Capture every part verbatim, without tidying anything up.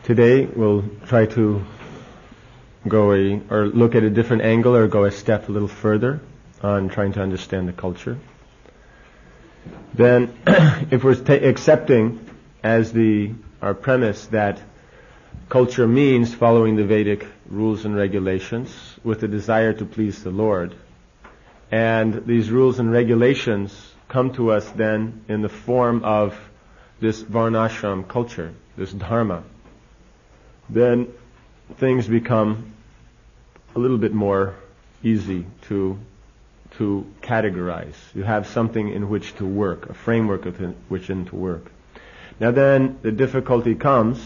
Today we'll try to go a, or look at a different angle or go a step a little further on trying to understand the culture. Then if we're ta- accepting as the our premise that culture means following the Vedic rules and regulations with the desire to please the Lord, and these rules and regulations come to us then in the form of this varnashram culture, this dharma, then things become a little bit more easy to to categorize. You have something in which to work, a framework of which in to work. Now then, the difficulty comes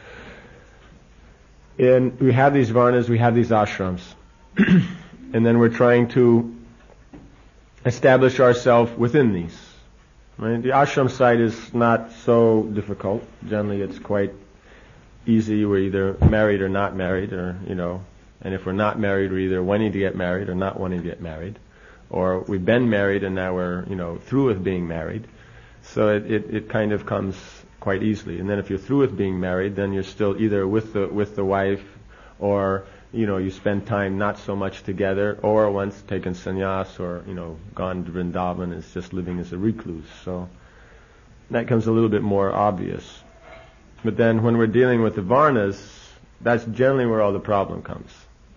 in, we have these varnas, we have these ashrams, and then we're trying to establish ourselves within these. Right? The ashram side is not so difficult. Generally, it's quite easy. We're either married or not married, or, you know, and if we're not married, we're either wanting to get married or not wanting to get married, or we've been married and now we're, you know, through with being married. So it, it, it kind of comes quite easily. And then if you're through with being married, then you're still either with the with the wife, or, you know, you spend time not so much together, or once taken sannyas, or, you know, gone to Vrindavan and is just living as a recluse. So that comes a little bit more obvious. But then when we're dealing with the varnas, that's generally where all the problem comes.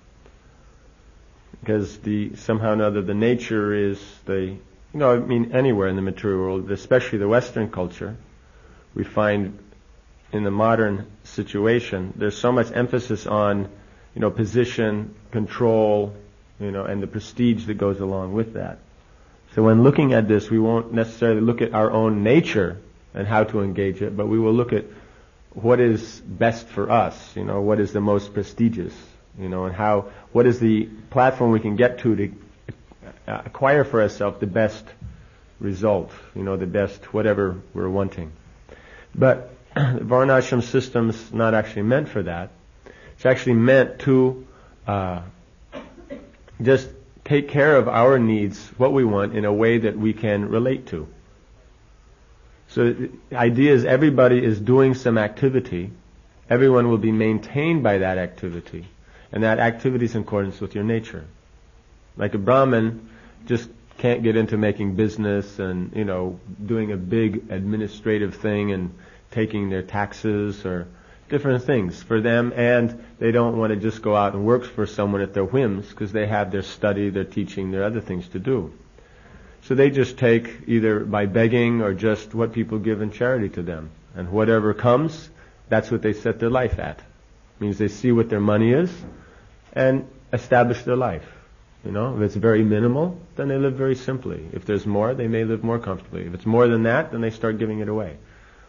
Because the somehow or another the nature is the, you know, I mean anywhere in the material world, especially the Western culture, we find in the modern situation there's so much emphasis on, you know, position, control, you know, and the prestige that goes along with that. So when looking at this, we won't necessarily look at our own nature and how to engage it, but we will look at what is best for us, you know, what is the most prestigious, you know, and how, what is the platform we can get to to acquire for ourselves the best result, you know, the best whatever we're wanting. But the varnashram system's not actually meant for that. It's actually meant to uh, just take care of our needs, what we want, in a way that we can relate to. So the idea is everybody is doing some activity. Everyone will be maintained by that activity. And that activity is in accordance with your nature. Like a Brahmin just can't get into making business and, you know, doing a big administrative thing and taking their taxes or different things for them, and they don't want to just go out and work for someone at their whims, because they have their study, their teaching, their other things to do. So they just take either by begging or just what people give in charity to them. And whatever comes, that's what they set their life at. It means they see what their money is and establish their life. You know, if it's very minimal, then they live very simply. If there's more, they may live more comfortably. If it's more than that, then they start giving it away.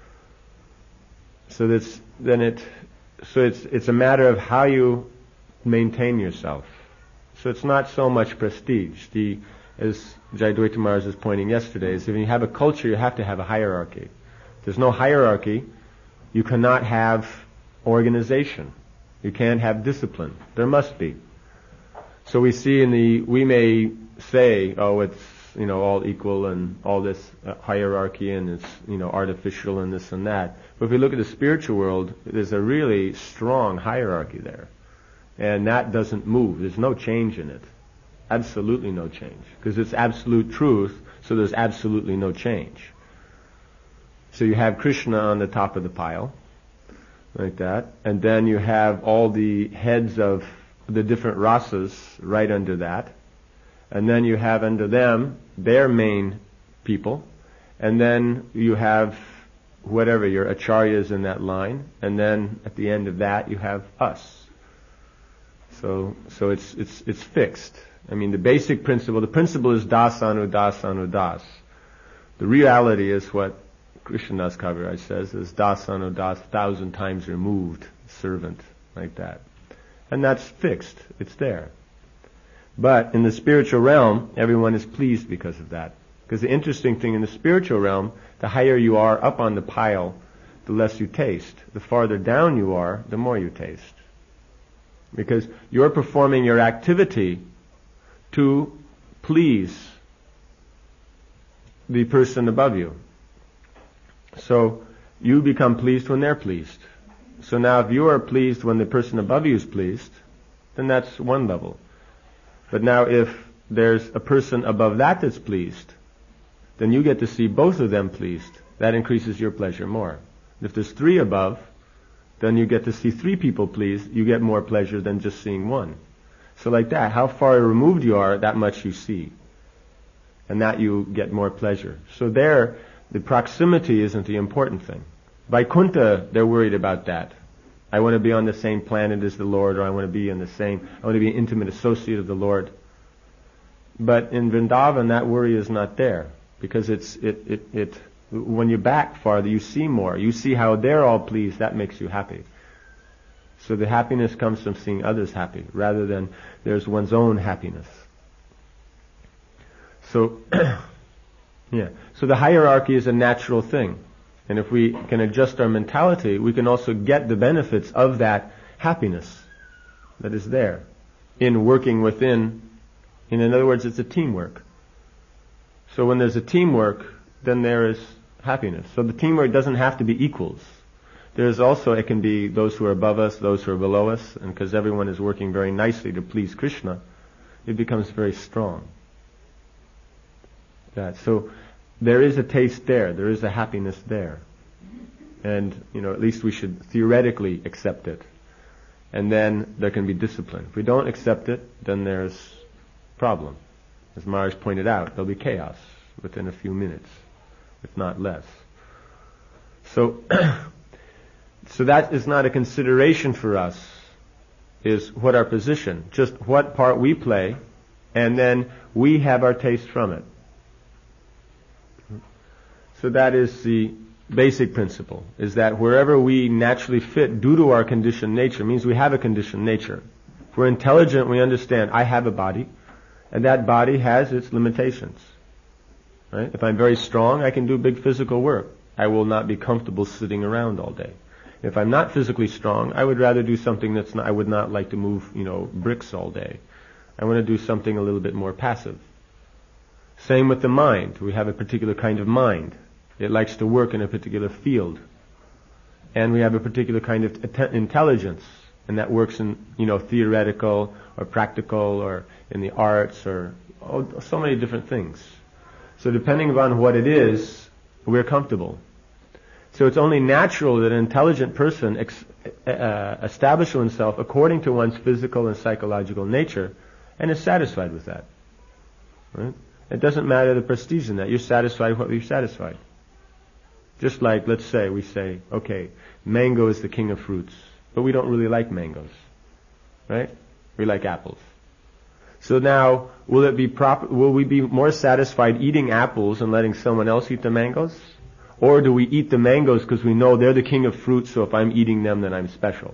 So that's, then it, so it's, it's a matter of how you maintain yourself. So it's not so much prestige. The, as Jayadvaita Maharaj was pointing yesterday, is if you have a culture, you have to have a hierarchy. If there's no hierarchy, you cannot have organization. You can't have discipline. There must be. So we see in the, we may say, oh, it's, you know, all equal and all this uh, hierarchy and it's, you know, artificial and this and that. But if we look at the spiritual world, there's a really strong hierarchy there. And that doesn't move. There's no change in it. Absolutely no change. Because it's absolute truth, so there's absolutely no change. So you have Krishna on the top of the pile, like that. And then you have all the heads of the different rasas right under that. And then you have under them their main people. And then you have whatever, your acharyas in that line. And then at the end of that you have us. So so it's it's it's fixed. I mean, the basic principle, the principle is das anu das anu das. The reality is what Krishnadas Kaviraj says, is das anu das, thousand times removed servant, like that. And that's fixed. It's there. But in the spiritual realm, everyone is pleased because of that. Because the interesting thing in the spiritual realm, the higher you are up on the pile, the less you taste. The farther down you are, the more you taste. Because you're performing your activity to please the person above you. So you become pleased when they're pleased. So now if you are pleased when the person above you is pleased, then that's one level. But now if there's a person above that that's pleased, then you get to see both of them pleased. That increases your pleasure more. If there's three above, then you get to see three people pleased. You get more pleasure than just seeing one. So like that, how far removed you are, that much you see. And that you get more pleasure. So there, the proximity isn't the important thing. Vaikuntha, they're worried about that. I want to be on the same planet as the Lord, or I want to be in the same, I want to be an intimate associate of the Lord. But in Vrindavan, that worry is not there. Because it's, it, it, it, when you're back farther, you see more. You see how they're all pleased, that makes you happy. So the happiness comes from seeing others happy, rather than there's one's own happiness. So, yeah. So the hierarchy is a natural thing. And if we can adjust our mentality, we can also get the benefits of that happiness that is there in working within. In other words, it's a teamwork. So when there's a teamwork, then there is happiness. So the teamwork doesn't have to be equals. There's also, it can be those who are above us, those who are below us, and because everyone is working very nicely to please Krishna, it becomes very strong. That, so there is a taste there, there is a happiness there. And, you know, at least we should theoretically accept it. And then there can be discipline. If we don't accept it, then there's problem. As Maharaj pointed out, there'll be chaos within a few minutes, if not less. So, so that is not a consideration for us, is what our position, just what part we play, and then we have our taste from it. So that is the basic principle, is that wherever we naturally fit due to our conditioned nature, means we have a conditioned nature. If we're intelligent, we understand, I have a body, and that body has its limitations. Right? If I'm very strong, I can do big physical work. I will not be comfortable sitting around all day. If I'm not physically strong, I would rather do something that's not, I would not like to move, you know, bricks all day. I want to do something a little bit more passive. Same with the mind. We have a particular kind of mind. It likes to work in a particular field. And we have a particular kind of att- intelligence. And that works in, you know, theoretical or practical or in the arts or oh, so many different things. So depending upon what it is, we're comfortable. So it's only natural that an intelligent person ex- uh, establish oneself according to one's physical and psychological nature and is satisfied with that. Right? It doesn't matter the prestige in that. You're satisfied with what you're satisfied. Just like, let's say, we say, okay, mango is the king of fruits, but we don't really like mangoes. Right? We like apples. So now, will it be proper, will we be more satisfied eating apples and letting someone else eat the mangoes? Or do we eat the mangoes because we know they're the king of fruits, so if I'm eating them, then I'm special?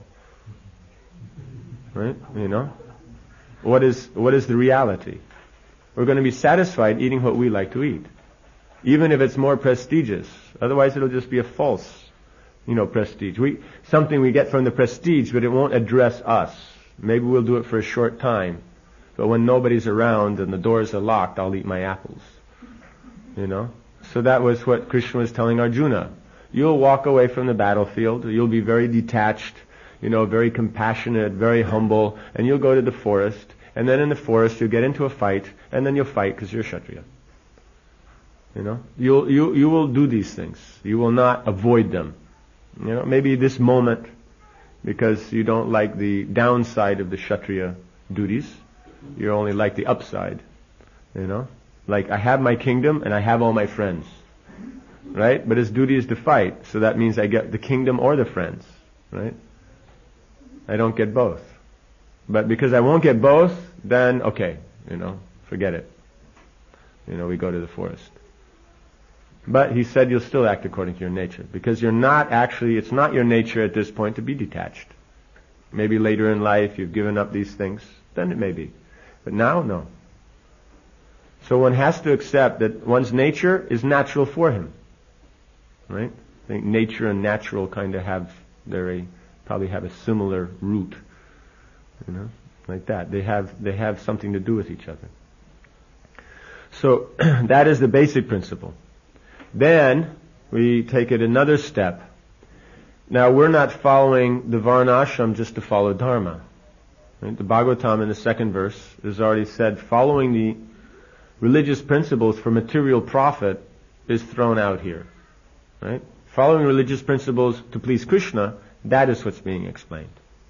Right? You know? What is, what is the reality? We're going to be satisfied eating what we like to eat. Even if it's more prestigious. Otherwise it'll just be a false, you know, prestige. We, something we get from the prestige, but it won't address us. Maybe we'll do it for a short time. But when nobody's around and the doors are locked, I'll eat my apples. You know? So that was what Krishna was telling Arjuna. You'll walk away from the battlefield, you'll be very detached, you know, very compassionate, very humble, and you'll go to the forest, and then in the forest you'll get into a fight, and then you'll fight because you're a Kshatriya. You know? You'll, you, you will do these things. You will not avoid them. You know, maybe this moment, because you don't like the downside of the Kshatriya duties, you only like the upside. You know? Like, I have my kingdom and I have all my friends. Right? But his duty is to fight, so that means I get the kingdom or the friends. Right? I don't get both. But because I won't get both, then, okay, you know, forget it. You know, we go to the forest. But he said you'll still act according to your nature, because you're not actually, it's not your nature at this point to be detached. Maybe later in life you've given up these things, then it may be. But now, no. So one has to accept that one's nature is natural for him. Right? I think nature and natural kind of have, very, probably have a similar root. You know? Like that. They have, they have something to do with each other. So, that is the basic principle. Then, we take it another step. Now, we're not following the Varnashram just to follow Dharma. Right? The Bhagavatam in the second verse has already said following the religious principles for material profit is thrown out here. Right? Following religious principles to please Krishna, that is what's being explained.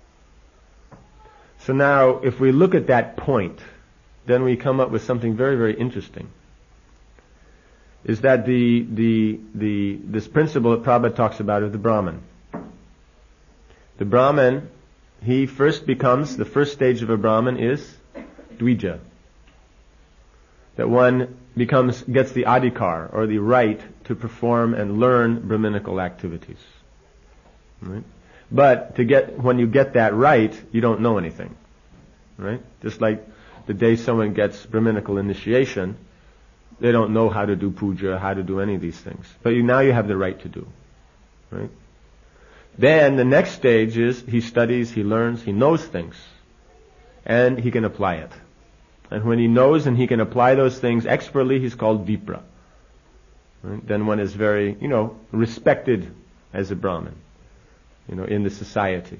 So now, if we look at that point, then we come up with something very, very interesting. Is that the, the, the, this principle that Prabhupada talks about of the Brahman. The Brahman, he first becomes, the first stage of a Brahman is Dvija. That one becomes, gets the adhikar, or the right to perform and learn Brahminical activities. Right? But to get, when you get that right, you don't know anything. Right? Just like the day someone gets Brahminical initiation, they don't know how to do puja, how to do any of these things. But you, now you have the right to do. Right? Then the next stage is he studies, he learns, he knows things. And he can apply it. And when he knows and he can apply those things expertly, he's called Vipra. Right? Then one is very, you know, respected as a Brahmin, you know, in the society.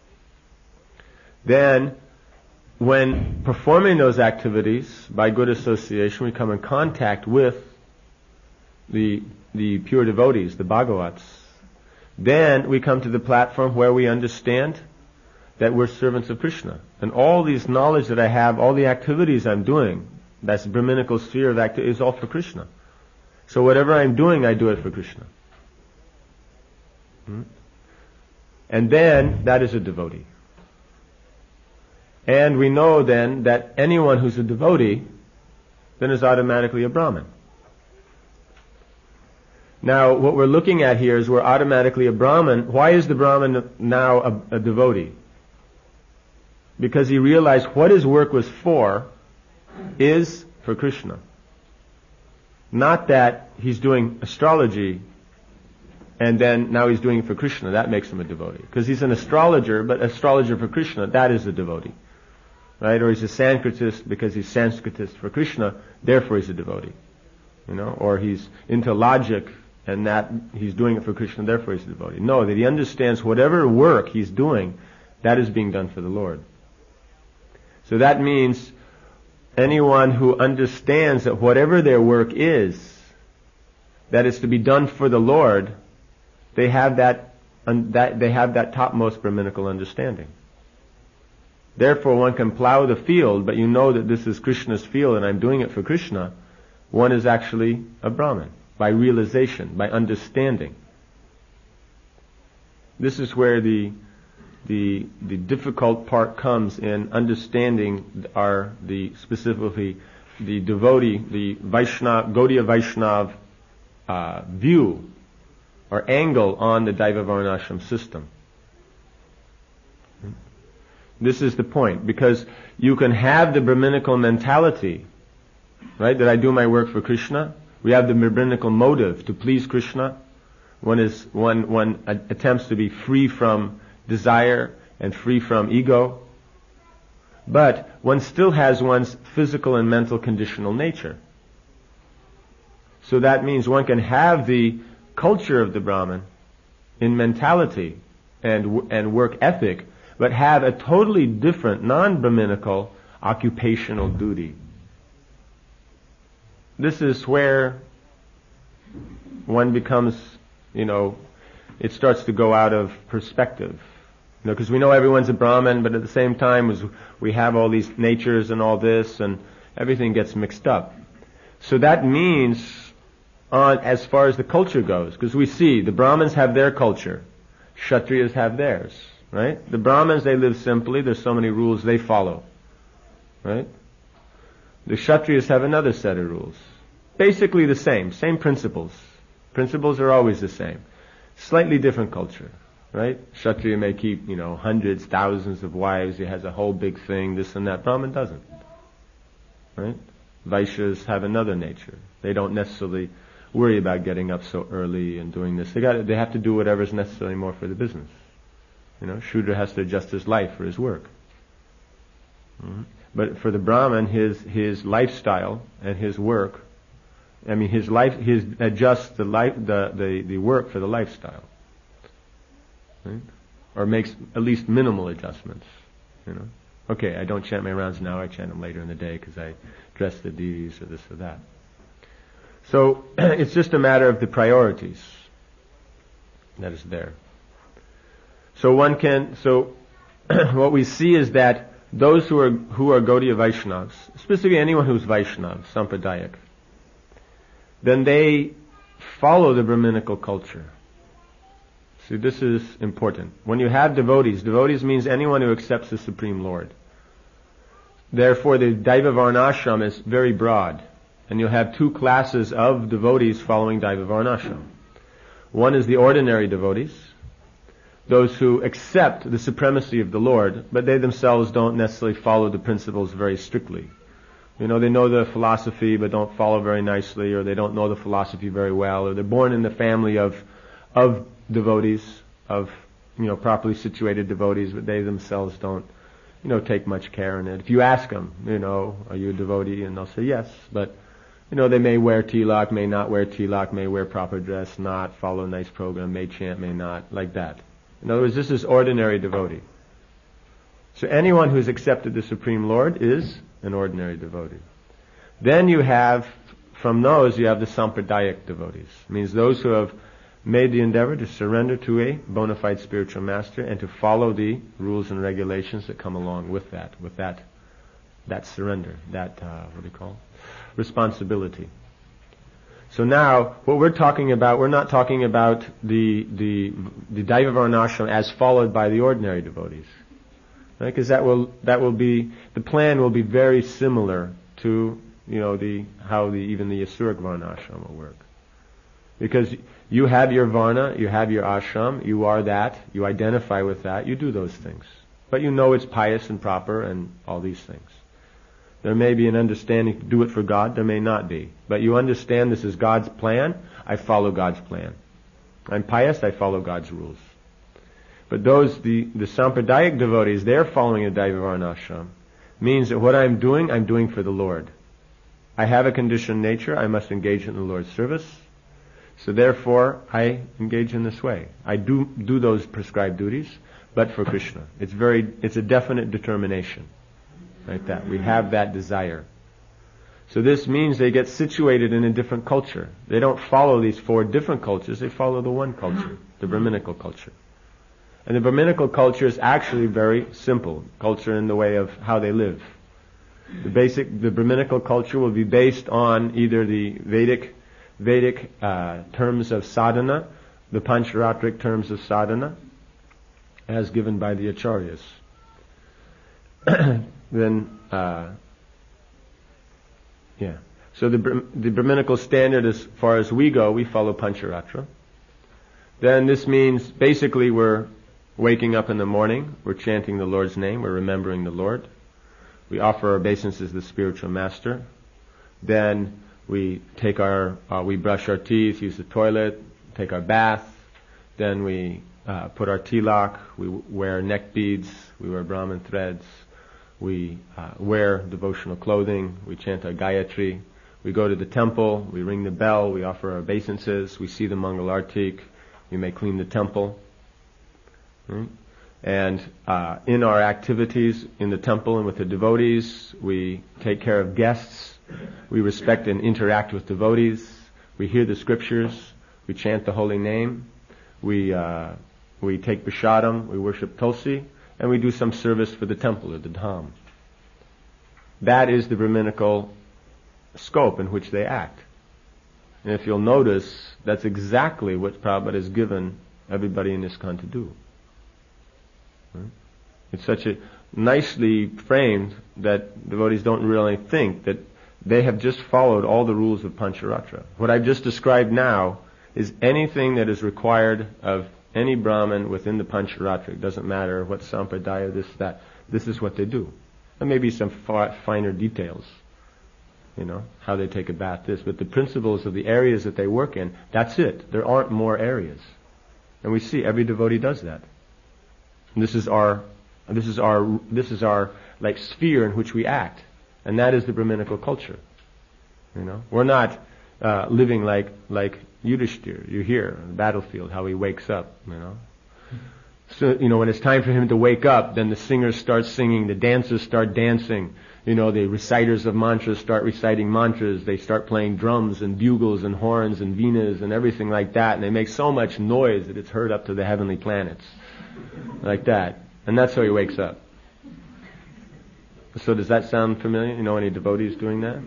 Then, when performing those activities by good association, we come in contact with the the pure devotees, the Bhagavats. Then we come to the platform where we understand that we're servants of Krishna. And all these knowledge that I have, all the activities I'm doing, that's the Brahminical sphere of activity, is all for Krishna. So whatever I'm doing, I do it for Krishna. Hmm? And then, that is a devotee. And we know then that anyone who's a devotee then is automatically a Brahmin. Now, what we're looking at here is we're automatically a Brahmin. Why is the Brahmin now a, a devotee? Because he realized what his work was for is for Krishna. Not that he's doing astrology and then now he's doing it for Krishna. That makes him a devotee. Because he's an astrologer, but astrologer for Krishna, that is a devotee. Right? Or he's a Sanskritist because he's Sanskritist for Krishna, therefore he's a devotee. You know? Or he's into logic and that he's doing it for Krishna, therefore he's a devotee. No, that he understands whatever work he's doing, that is being done for the Lord. So that means anyone who understands that whatever their work is, that is to be done for the Lord, they have that, un, that they have that topmost Brahminical understanding. Therefore, one can plow the field, but you know that this is Krishna's field and I'm doing it for Krishna. One is actually a Brahmin, by realization, by understanding. This is where the the the difficult part comes in understanding our the specifically the devotee, the Vaishnava, Gaudiya Vaishnava uh, view or angle on the Daiva Varnashram system. This is the point, because you can have the Brahminical mentality, right, that I do my work for Krishna. We have the Brahminical motive to please Krishna. One is one one attempts to be free from desire and free from ego. But one still has one's physical and mental conditional nature. So that means one can have the culture of the Brahmin in mentality and and work ethic, but have a totally different, non-Brahminical occupational duty. This is where one becomes, you know, it starts to go out of perspective. You know, because we know everyone's a Brahmin, but at the same time as we have all these natures and all this, and everything gets mixed up. So that means, on as far as the culture goes, because we see the Brahmins have their culture, Kshatriyas have theirs, right? The Brahmins, they live simply. There's so many rules they follow, right? The Kshatriyas have another set of rules. Basically the same, same principles. Principles are always the same. Slightly different culture, right? Kshatriya may keep, you know, hundreds, thousands of wives. He has a whole big thing, this and that. Brahmin doesn't, right? Vaishyas have another nature. They don't necessarily worry about getting up so early and doing this. They got, they have to do whatever is necessary more for the business. You know, Shudra has to adjust his life for his work. Mm-hmm. But for the Brahmin, his his lifestyle and his work, I mean, his life, his adjusts the life, the, the, the work for the lifestyle. right? Or makes at least minimal adjustments, you know. Okay, I don't chant my rounds now, I chant them later in the day because I dress the deities or this or that. So, it's just a matter of the priorities that is there. So one can, so what we see is that those who are who are Gaudiya Vaishnavas, specifically anyone who's Vaishnav, Sampradayak, then they follow the Brahminical culture. See, this is important. When you have devotees, devotees means anyone who accepts the Supreme Lord. Therefore, the Daiva Varnashram is very broad. And you'll have two classes of devotees following Daiva Varnashram. One is the ordinary devotees, those who accept the supremacy of the Lord, but they themselves don't necessarily follow the principles very strictly. You know, they know the philosophy but don't follow very nicely, or they don't know the philosophy very well, or they're born in the family of of devotees, of, you know, properly situated devotees, but they themselves don't, you know, take much care in it. If you ask them, you know, are you a devotee? And they'll say yes, but, you know, they may wear tilak, may not wear tilak, may wear proper dress, not follow a nice program, may chant, may not, like that. In other words, this is ordinary devotee. So anyone who's accepted the Supreme Lord is an ordinary devotee. Then you have, from those, you have the Sampradayak devotees. It means those who have made the endeavor to surrender to a bona fide spiritual master and to follow the rules and regulations that come along with that, with that, that surrender, that, uh, what do you call it? Responsibility. So now, what we're talking about, we're not talking about the the the Daiva Varnashram as followed by the ordinary devotees, right? Because that will that will be the plan will be very similar to, you know, the how the even the Asuric Varnashram will work. Because you have your Varna, you have your ashram, you are that, you identify with that, you do those things, but you know it's pious and proper and all these things. There may be an understanding to do it for God, there may not be. But you understand this is God's plan, I follow God's plan. I'm pious, I follow God's rules. But those, the, the Sampradayak devotees, they're following a Daiva Varnashram. Means that what I'm doing, I'm doing for the Lord. I have a conditioned nature, I must engage in the Lord's service. So therefore, I engage in this way. I do do those prescribed duties, but for Krishna. It's very, it's a definite determination. Like that. We have that desire. So this means they get situated in a different culture. They don't follow these four different cultures, they follow the one culture, the Brahminical culture. And the Brahminical culture is actually very simple. Culture in the way of how they live. The basic, the Brahminical culture will be based on either the Vedic, Vedic uh, terms of sadhana, the Pancharatric terms of sadhana, as given by the Acharyas. Then, uh, yeah. So the the Brahminical standard, as far as we go, we follow Pancharatra. Then this means basically we're waking up in the morning, we're chanting the Lord's name, we're remembering the Lord. We offer our obeisances to the spiritual master. Then we take our, uh, we brush our teeth, use the toilet, take our bath. Then we uh, put our tilak, we wear neck beads, we wear Brahman threads. We uh, wear devotional clothing, we chant our Gayatri, we go to the temple, we ring the bell, we offer our obeisances, we see the Mangal Artik, we may clean the temple. Right? And uh, in our activities in the temple and with the devotees, we take care of guests, we respect and interact with devotees, we hear the scriptures, we chant the holy name, we uh, we take prashadam, we worship Tulsi, and we do some service for the temple or the dham. That is the Brahminical scope in which they act. And if you'll notice, that's exactly what Prabhupada has given everybody in ISKCON to do. Right? It's such a nicely framed that devotees don't really think that they have just followed all the rules of Pancharatra. What I've just described now is anything that is required of any Brahmin within the Pancharatra. It doesn't matter what Sampradaya, this, that. This is what they do. There may be some far, finer details, you know, how they take a bath, this. But the principles of the areas that they work in, that's it. There aren't more areas. And we see every devotee does that. And this is our, this is our, this is our, like, sphere in which we act. And that is the Brahminical culture. You know, we're not uh, living like, like Yudhishthira, you hear on the battlefield how he wakes up, you know. So, you know, when it's time for him to wake up, then the singers start singing, the dancers start dancing, you know, the reciters of mantras start reciting mantras, they start playing drums and bugles and horns and venas and everything like that, and they make so much noise that it's heard up to the heavenly planets. Like that. And that's how he wakes up. So does that sound familiar? You know any devotees doing that?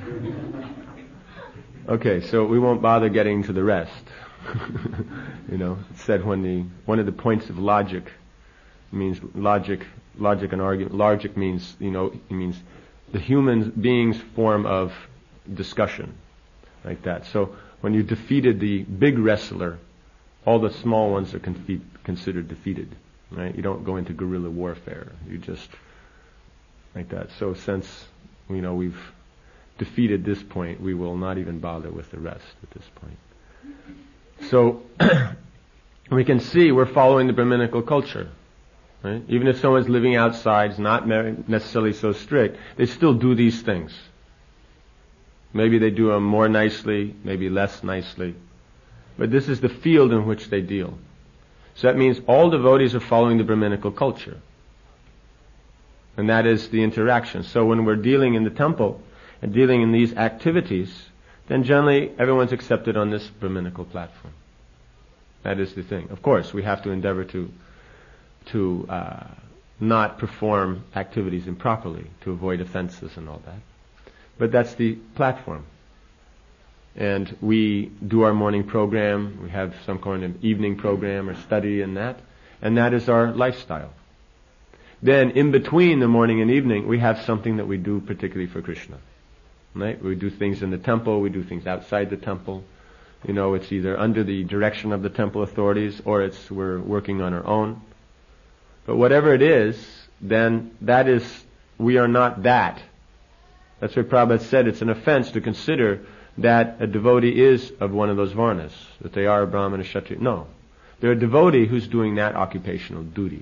Okay, so we won't bother getting to the rest. You know, it said when the one of the points of logic means logic, logic and argument. Logic means, you know, it means the human being's form of discussion, like that. So when you defeated the big wrestler, all the small ones are confe- considered defeated, right? You don't go into guerrilla warfare. You just like that. So since, you know, we've defeated this point, we will not even bother with the rest at this point. So we can see we're following the Brahminical culture, right? Even if someone's living outside, is not necessarily so strict, they still do these things. Maybe they do them more nicely, maybe less nicely. But this is the field in which they deal. So that means all devotees are following the Brahminical culture. And that is the interaction. So when we're dealing in the temple and dealing in these activities, then generally everyone's accepted on this Brahminical platform. That is the thing. Of course, we have to endeavor to to uh, not perform activities improperly, to avoid offenses and all that. But that's the platform. And we do our morning program, we have some kind of evening program or study and that, and that is our lifestyle. Then in between the morning and evening, we have something that we do particularly for Krishna. Right? We do things in the temple, we do things outside the temple. You know, it's either under the direction of the temple authorities or it's we're working on our own. But whatever it is, then that is, we are not that. That's why Prabhupada said it's an offense to consider that a devotee is of one of those varnas, that they are a Brahmana, Kshatriya. No. They're a devotee who's doing that occupational duty.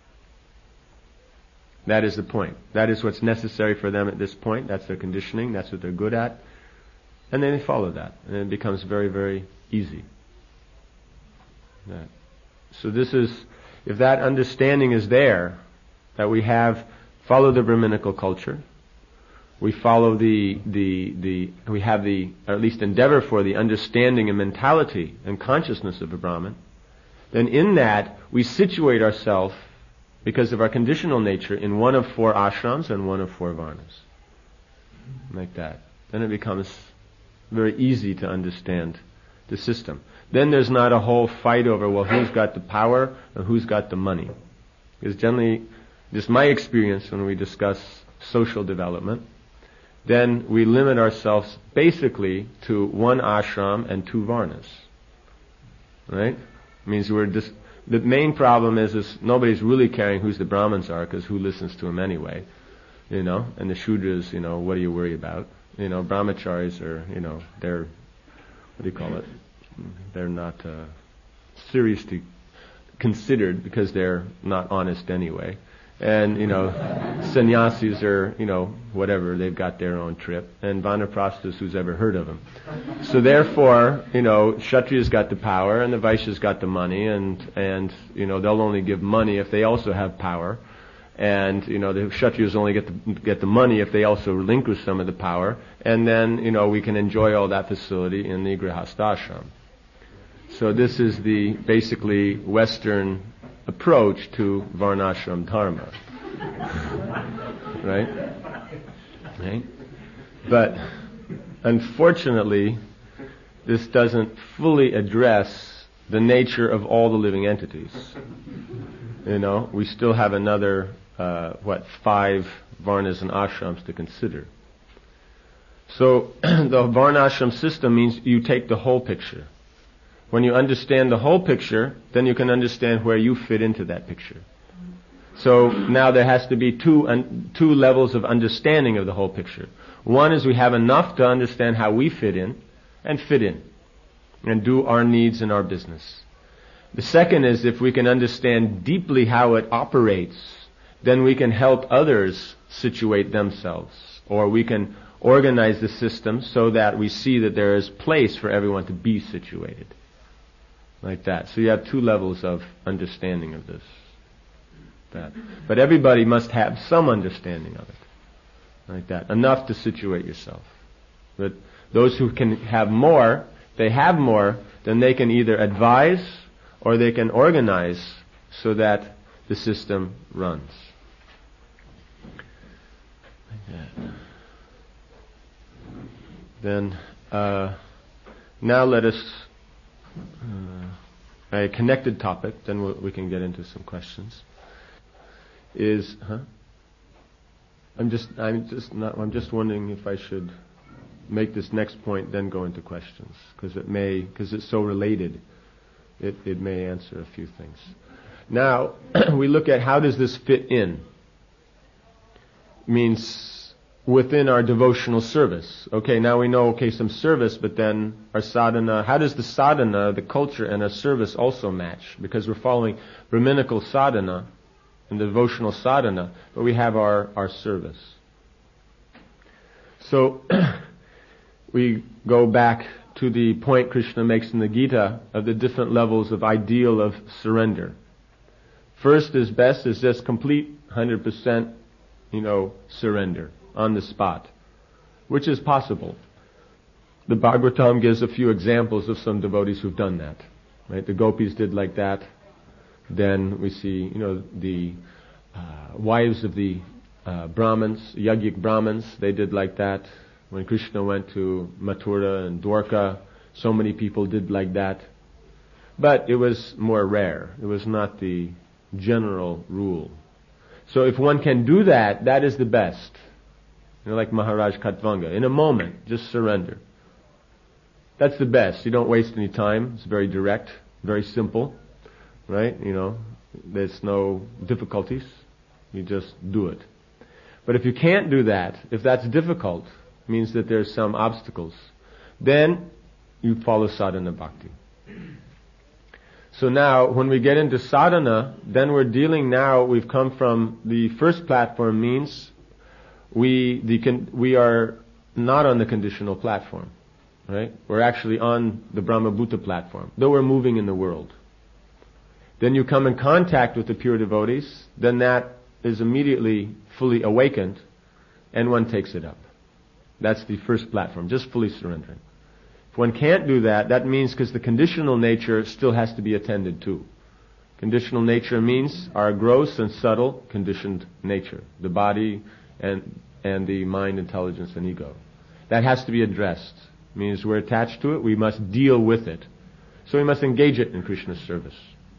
That is the point. That is what's necessary for them at this point. That's their conditioning. That's what they're good at. And then they follow that. And then it becomes very, very easy. That. So this is, if that understanding is there, that we have, follow the Brahminical culture, we follow the, the, the, we have the, or at least endeavor for the understanding and mentality and consciousness of a Brahmin, then in that we situate ourselves because of our conditional nature in one of four ashrams and one of four varnas. Like that. Then it becomes very easy to understand the system. Then there's not a whole fight over, well, who's got the power and who's got the money. Because generally, just my experience when we discuss social development, then we limit ourselves basically to one ashram and two varnas. Right? It means we're just, the main problem is, is nobody's really caring who's the Brahmins are, because who listens to them anyway? You know, and the Shudras, you know, what do you worry about? You know, Brahmacharis are, you know, they're, what do you call it? They're not uh, seriously considered because they're not honest anyway. And, you know, sannyasis are, you know, whatever, they've got their own trip. And vanaprasthas, who's ever heard of them? So therefore, you know, Kshatriya's got the power and the Vaishya's got the money, and, and, you know, they'll only give money if they also have power. And, you know, the Kshatriyas only get the, get the money if they also relinquish some of the power. And then, you know, we can enjoy all that facility in the Grihastha ashram. So this is the basically Western approach to Varnashram Dharma. Right? Right? But unfortunately, this doesn't fully address the nature of all the living entities. You know, we still have another, uh, what, five varnas and ashrams to consider. So the varnashram system means you take the whole picture. When you understand the whole picture, then you can understand where you fit into that picture. So now there has to be two un- two levels of understanding of the whole picture. One is we have enough to understand how we fit in, and fit in, and do our needs and our business. The second is if we can understand deeply how it operates, then we can help others situate themselves, or we can organize the system so that we see that there is place for everyone to be situated. Like that. So you have two levels of understanding of this. That. But everybody must have some understanding of it. Like that. Enough to situate yourself. But those who can have more, they have more, then they can either advise or they can organize so that the system runs. Like that. Then, uh, now let us, uh, a connected topic, then we'll, we can get into some questions, is, huh? I'm just, I'm just not, I'm just wondering if I should make this next point, then go into questions, because it may, because it's so related, it, it may answer a few things. Now, we look at how does this fit in? Means within our devotional service. Okay, now we know, okay, some service, but then our sadhana, how does the sadhana, the culture, and our service also match? Because we're following Brahminical sadhana and the devotional sadhana, but we have our, our service. So, we go back to the point Krishna makes in the Gita of the different levels of ideal of surrender. First is best is just complete one hundred percent, you know, surrender on the spot, which is possible. The Bhagavatam gives a few examples of some devotees who've done that. Right? The gopis did like that. Then we see, you know, the uh, wives of the uh, Brahmins, Yajnik Brahmins, they did like that. When Krishna went to Mathura and Dwarka, so many people did like that. But it was more rare. It was not the general rule. So if one can do that, that is the best. You know, like Maharaj Khatvanga. In a moment, just surrender. That's the best. You don't waste any time. It's very direct, very simple. Right? You know, there's no difficulties. You just do it. But if you can't do that, if that's difficult, means that there's some obstacles, then you follow sadhana bhakti. So now, when we get into sadhana, then we're dealing now, we've come from the first platform means we the con- we are not on the conditional platform, right? We're actually on the Brahmabhuta platform, though we're moving in the world. Then you come in contact with the pure devotees, then that is immediately fully awakened, and one takes it up. That's the first platform, just fully surrendering. If one can't do that, that means because the conditional nature still has to be attended to. Conditional nature means our gross and subtle conditioned nature, the body and and the mind, intelligence, and ego. That has to be addressed. It means we're attached to it, we must deal with it. So we must engage it in Krishna's service.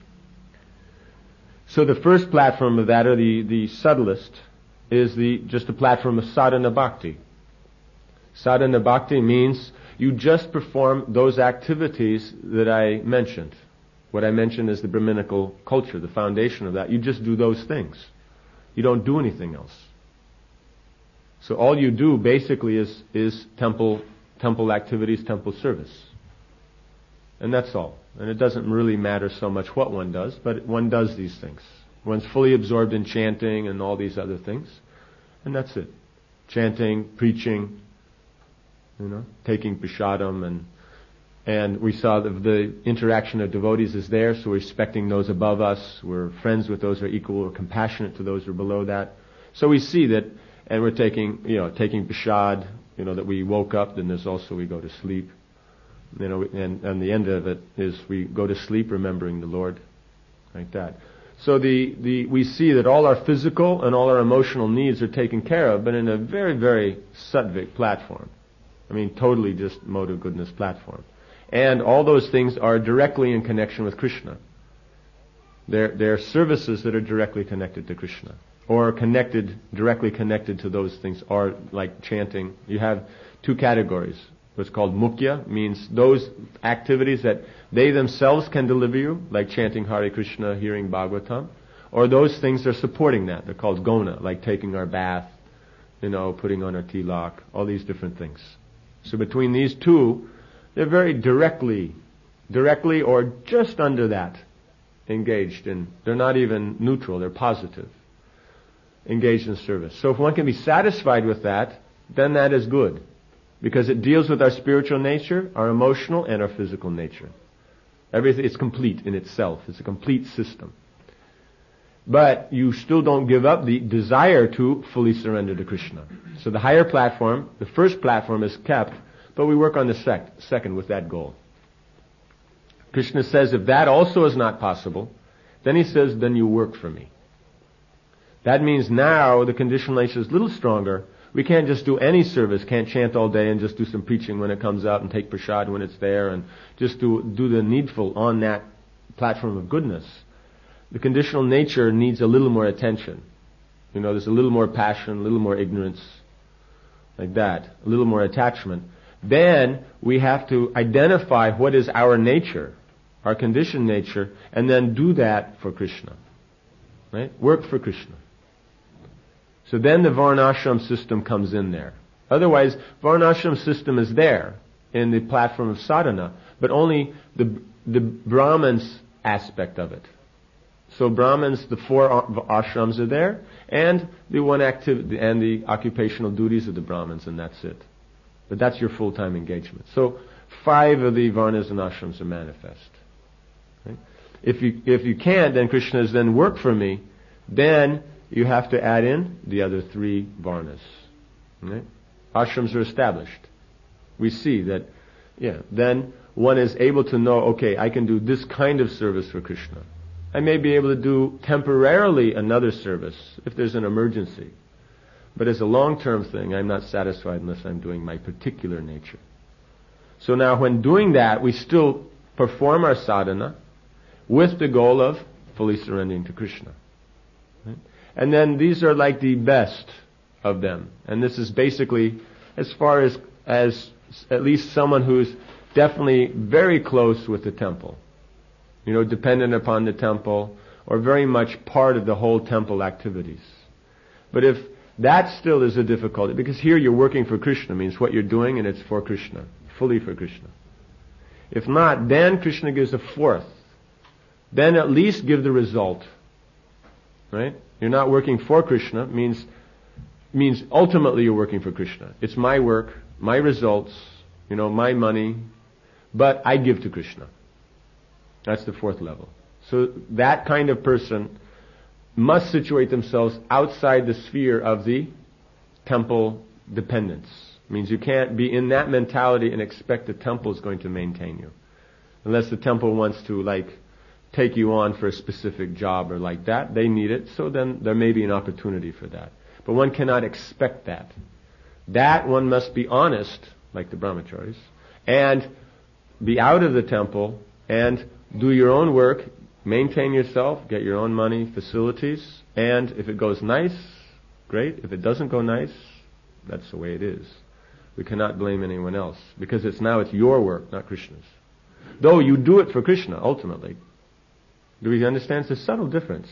So the first platform of that, or the, the subtlest, is the just the platform of sadhana bhakti. Sadhana bhakti means you just perform those activities that I mentioned. What I mentioned is the Brahminical culture, the foundation of that. You just do those things. You don't do anything else. So all you do basically is, is temple, temple activities, temple service. And that's all. And it doesn't really matter so much what one does, but one does these things. One's fully absorbed in chanting and all these other things. And that's it. Chanting, preaching, you know, taking prashadam, and and we saw that the interaction of devotees is there, so we're respecting those above us, we're friends with those who are equal, we're compassionate to those who are below that. So we see that, and we're taking, you know, taking prashad, you know, that we woke up, then there's also we go to sleep. You know, and, and the end of it is we go to sleep remembering the Lord, like that. So the, the we see that all our physical and all our emotional needs are taken care of, but in a very, very sattvic platform. I mean, totally just mode of goodness platform. And all those things are directly in connection with Krishna. They're, they're services that are directly connected to Krishna. Or connected, directly connected to those things, or like chanting. You have two categories. What's called mukhya, means those activities that they themselves can deliver you, like chanting Hare Krishna, hearing Bhagavatam, or those things that are supporting that. They're called gona, like taking our bath, you know, putting on our tilak, all these different things. So between these two, they're very directly, directly or just under that, engaged in. They're not even neutral, they're positive. Engaged in service. So if one can be satisfied with that, then that is good. Because it deals with our spiritual nature, our emotional, and our physical nature. Everything is complete in itself. It's a complete system. But you still don't give up the desire to fully surrender to Krishna. So the higher platform, the first platform is kept, but we work on the sec- second with that goal. Krishna says if that also is not possible, then he says, then you work for me. That means now the conditional nature is a little stronger. We can't just do any service, can't chant all day and just do some preaching when it comes out and take prasad when it's there and just do, do the needful on that platform of goodness. The conditional nature needs a little more attention. You know, there's a little more passion, a little more ignorance, like that, a little more attachment. Then we have to identify what is our nature, our conditioned nature, and then do that for Krishna. Right? Work for Krishna. So then the Varnashram system comes in there. Otherwise, Varnashram system is there in the platform of sadhana, but only the the Brahman's aspect of it. So Brahmins, the four ashrams are there, and the one activity and the occupational duties of the Brahmins, and that's it. But that's your full-time engagement. So five of the varnas and ashrams are manifest. Right? If you if you can't, then Krishna says, then work for me. Then you have to add in the other three varnas. Right? Ashrams are established. We see that, yeah, then one is able to know, okay, I can do this kind of service for Krishna. I may be able to do temporarily another service if there's an emergency. But as a long-term thing, I'm not satisfied unless I'm doing my particular nature. So now when doing that, we still perform our sadhana with the goal of fully surrendering to Krishna. Right? And then these are like the best of them. And this is basically, as far as, as at least someone who's definitely very close with the temple. You know, dependent upon the temple, or very much part of the whole temple activities. But if that still is a difficulty, because here you're working for Krishna, means what you're doing and it's for Krishna, fully for Krishna. If not, then Krishna gives a fourth. Then at least give the result. Right? You're not working for Krishna, means means ultimately you're working for Krishna. It's my work, my results, you know, my money, but I give to Krishna. That's the fourth level. So that kind of person must situate themselves outside the sphere of the temple dependence. It means you can't be in that mentality and expect the temple is going to maintain you. Unless the temple wants to, like, take you on for a specific job or like that. They need it, so then there may be an opportunity for that. But one cannot expect that. That one must be honest, like the brahmacharis, and be out of the temple and do your own work, maintain yourself, get your own money, facilities, and if it goes nice, great. If it doesn't go nice, that's the way it is. We cannot blame anyone else, because it's now it's your work, not Krishna's. Though you do it for Krishna, ultimately. Do we understand? It's a subtle difference.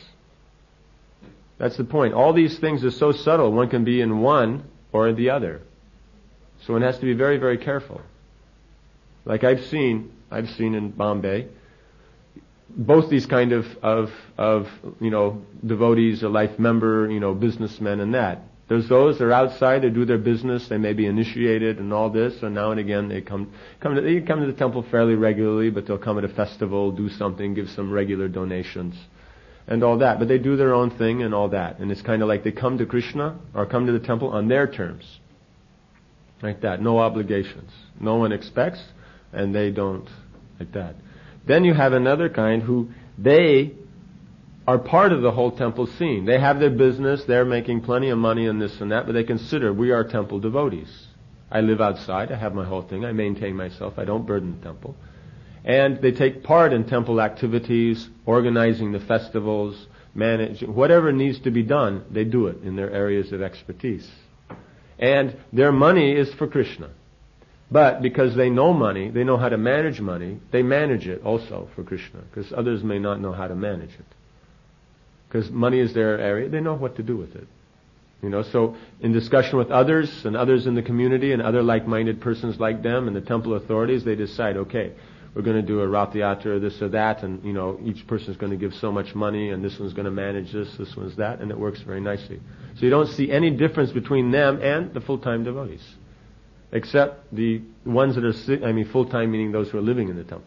That's the point. All these things are so subtle, one can be in one or the other. So one has to be very, very careful. Like I've seen, I've seen in Bombay, both these kind of, of, of, you know, devotees, a life member, you know, businessmen and that. There's those that are outside, they do their business, they may be initiated and all this, and now and again they come, come to, they come to the temple fairly regularly, but they'll come at a festival, do something, give some regular donations, and all that. But they do their own thing and all that. And it's kind of like they come to Krishna, or come to the temple on their terms. Like that. No obligations. No one expects, and they don't, like that. Then you have another kind who, they are part of the whole temple scene. They have their business, they're making plenty of money and this and that, but they consider, we are temple devotees. I live outside, I have my whole thing, I maintain myself, I don't burden the temple. And they take part in temple activities, organizing the festivals, managing, whatever needs to be done, they do it in their areas of expertise. And their money is for Krishna. But because they know money, they know how to manage money, they manage it also for Krishna, because others may not know how to manage it. Because money is their area, they know what to do with it. You know, so in discussion with others and others in the community and other like-minded persons like them and the temple authorities, they decide, okay, we're going to do a Rath Yatra or this or that, and, you know, each person's going to give so much money, and this one's going to manage this, this one's that, and it works very nicely. So you don't see any difference between them and the full-time devotees, except the ones that are, I mean, full-time meaning those who are living in the temple.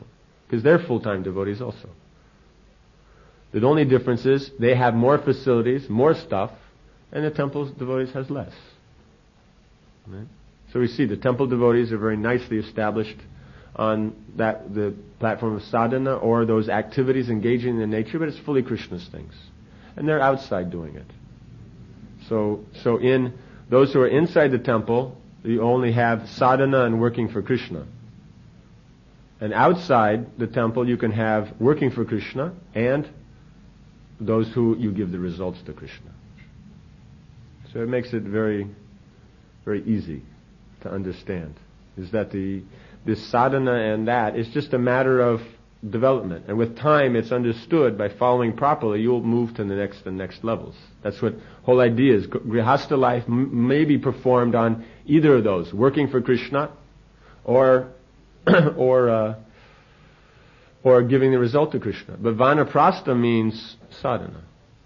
because they're full-time devotees also. The only difference is they have more facilities, more stuff, and the temple devotees has less. Right? So we see the temple devotees are very nicely established on that the platform of sadhana or those activities engaging in nature, but it's fully Krishna's things. And they're outside doing it. So so in those who are inside the temple, you only have sadhana and working for Krishna. And outside the temple you can have working for Krishna and those who you give the results to Krishna. So it makes it very, very easy to understand. Is that the this sadhana and that is just a matter of development. And with time it's understood by following properly, you'll move to the next and next levels. That's what whole idea is. Grihastha life m- may be performed on either of those, working for Krishna or or uh, or giving the result to Krishna. But vanaprastha means sadhana.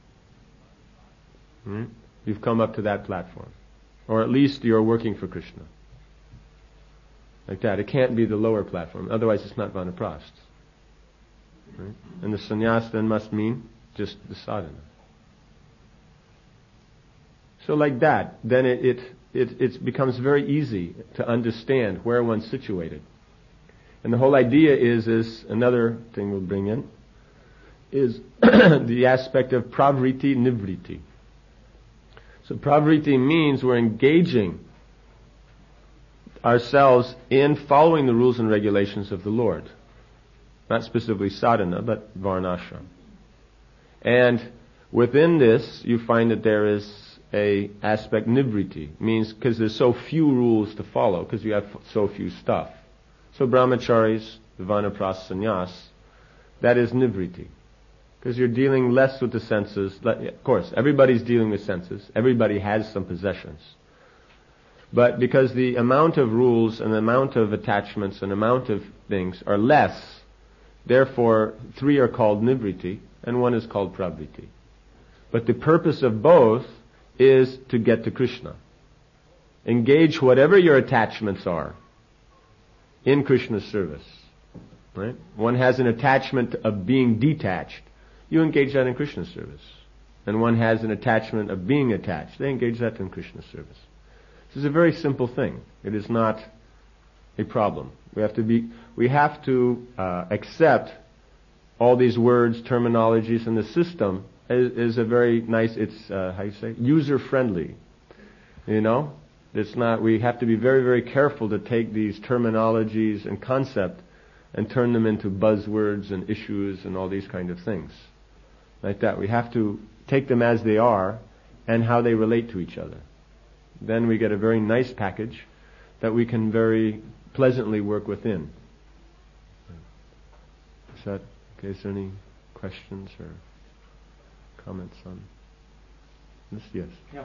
Hmm? You've come up to that platform. Or at least you're working for Krishna. Like that. It can't be the lower platform. Otherwise it's not vanaprastha. Right? And the sannyas then must mean just the sadhana. So like that, then it, it, it, it becomes very easy to understand where one's situated. And the whole idea is, is another thing we'll bring in, is the aspect of pravriti nivriti. So pravriti means we're engaging ourselves in following the rules and regulations of the Lord. Not specifically sadhana, but varnashram. And within this, you find that there is a aspect nivriti, means because there's so few rules to follow, because you have so few stuff. So brahmacharis, the vanaprastha sannyas, that is nivriti. Because you're dealing less with the senses. Of course, everybody's dealing with senses. Everybody has some possessions. But because the amount of rules and the amount of attachments and amount of things are less, therefore three are called nivriti and one is called pravriti. But the purpose of both is to get to Krishna. Engage whatever your attachments are in Krishna's service. Right? One has an attachment of being detached. You engage that in Krishna's service. And one has an attachment of being attached. They engage that in Krishna's service. This is a very simple thing. It is not a problem. We have to be, we have to uh, accept all these words, terminologies, and the system is, is a very nice, it's, uh, how you say, user-friendly. You know? It's not, we have to be very, very careful to take these terminologies and concept and turn them into buzzwords and issues and all these kind of things. Like that. We have to take them as they are and how they relate to each other. Then we get a very nice package that we can very pleasantly work within. Is that, okay, is there any questions or comments on this? Yes. Yeah.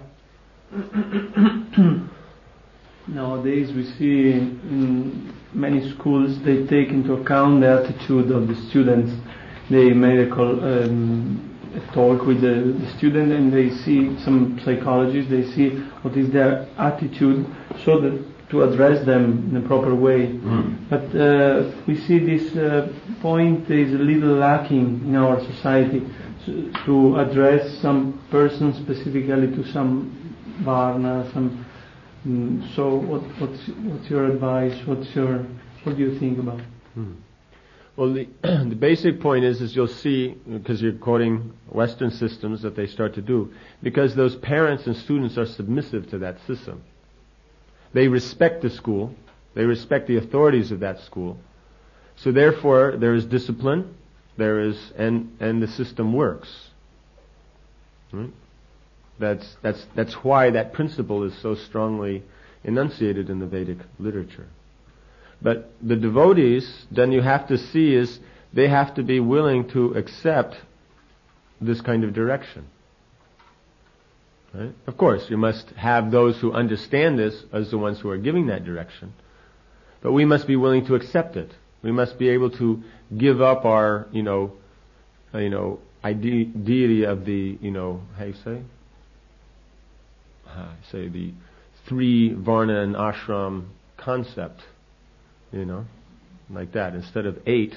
Nowadays we see in many schools they take into account the attitude of the students. They made a, call, um, a talk with the, the student and they see some psychologists, they see what is their attitude so that to address them in a proper way. Mm. But uh, we see this uh, point is a little lacking in our society to, to address some person specifically to some varna, some. Mm, so, what, what's what's your advice? What's your what do you think about? Hmm. Well, the the basic point is, is you'll see, because you're quoting Western systems that they start to do, because those parents and students are submissive to that system. They respect the school, they respect the authorities of that school. So therefore, there is discipline, there is, and and the system works. Right? That's that's that's why that principle is so strongly enunciated in the Vedic literature. But the devotees, then you have to see is they have to be willing to accept this kind of direction. Right? Of course, you must have those who understand this as the ones who are giving that direction. But we must be willing to accept it. We must be able to give up our, you know, uh, you know, ide- deity of the, you know, how you say? Uh, say the three varna and ashram concept. You know, like that. Instead of eight,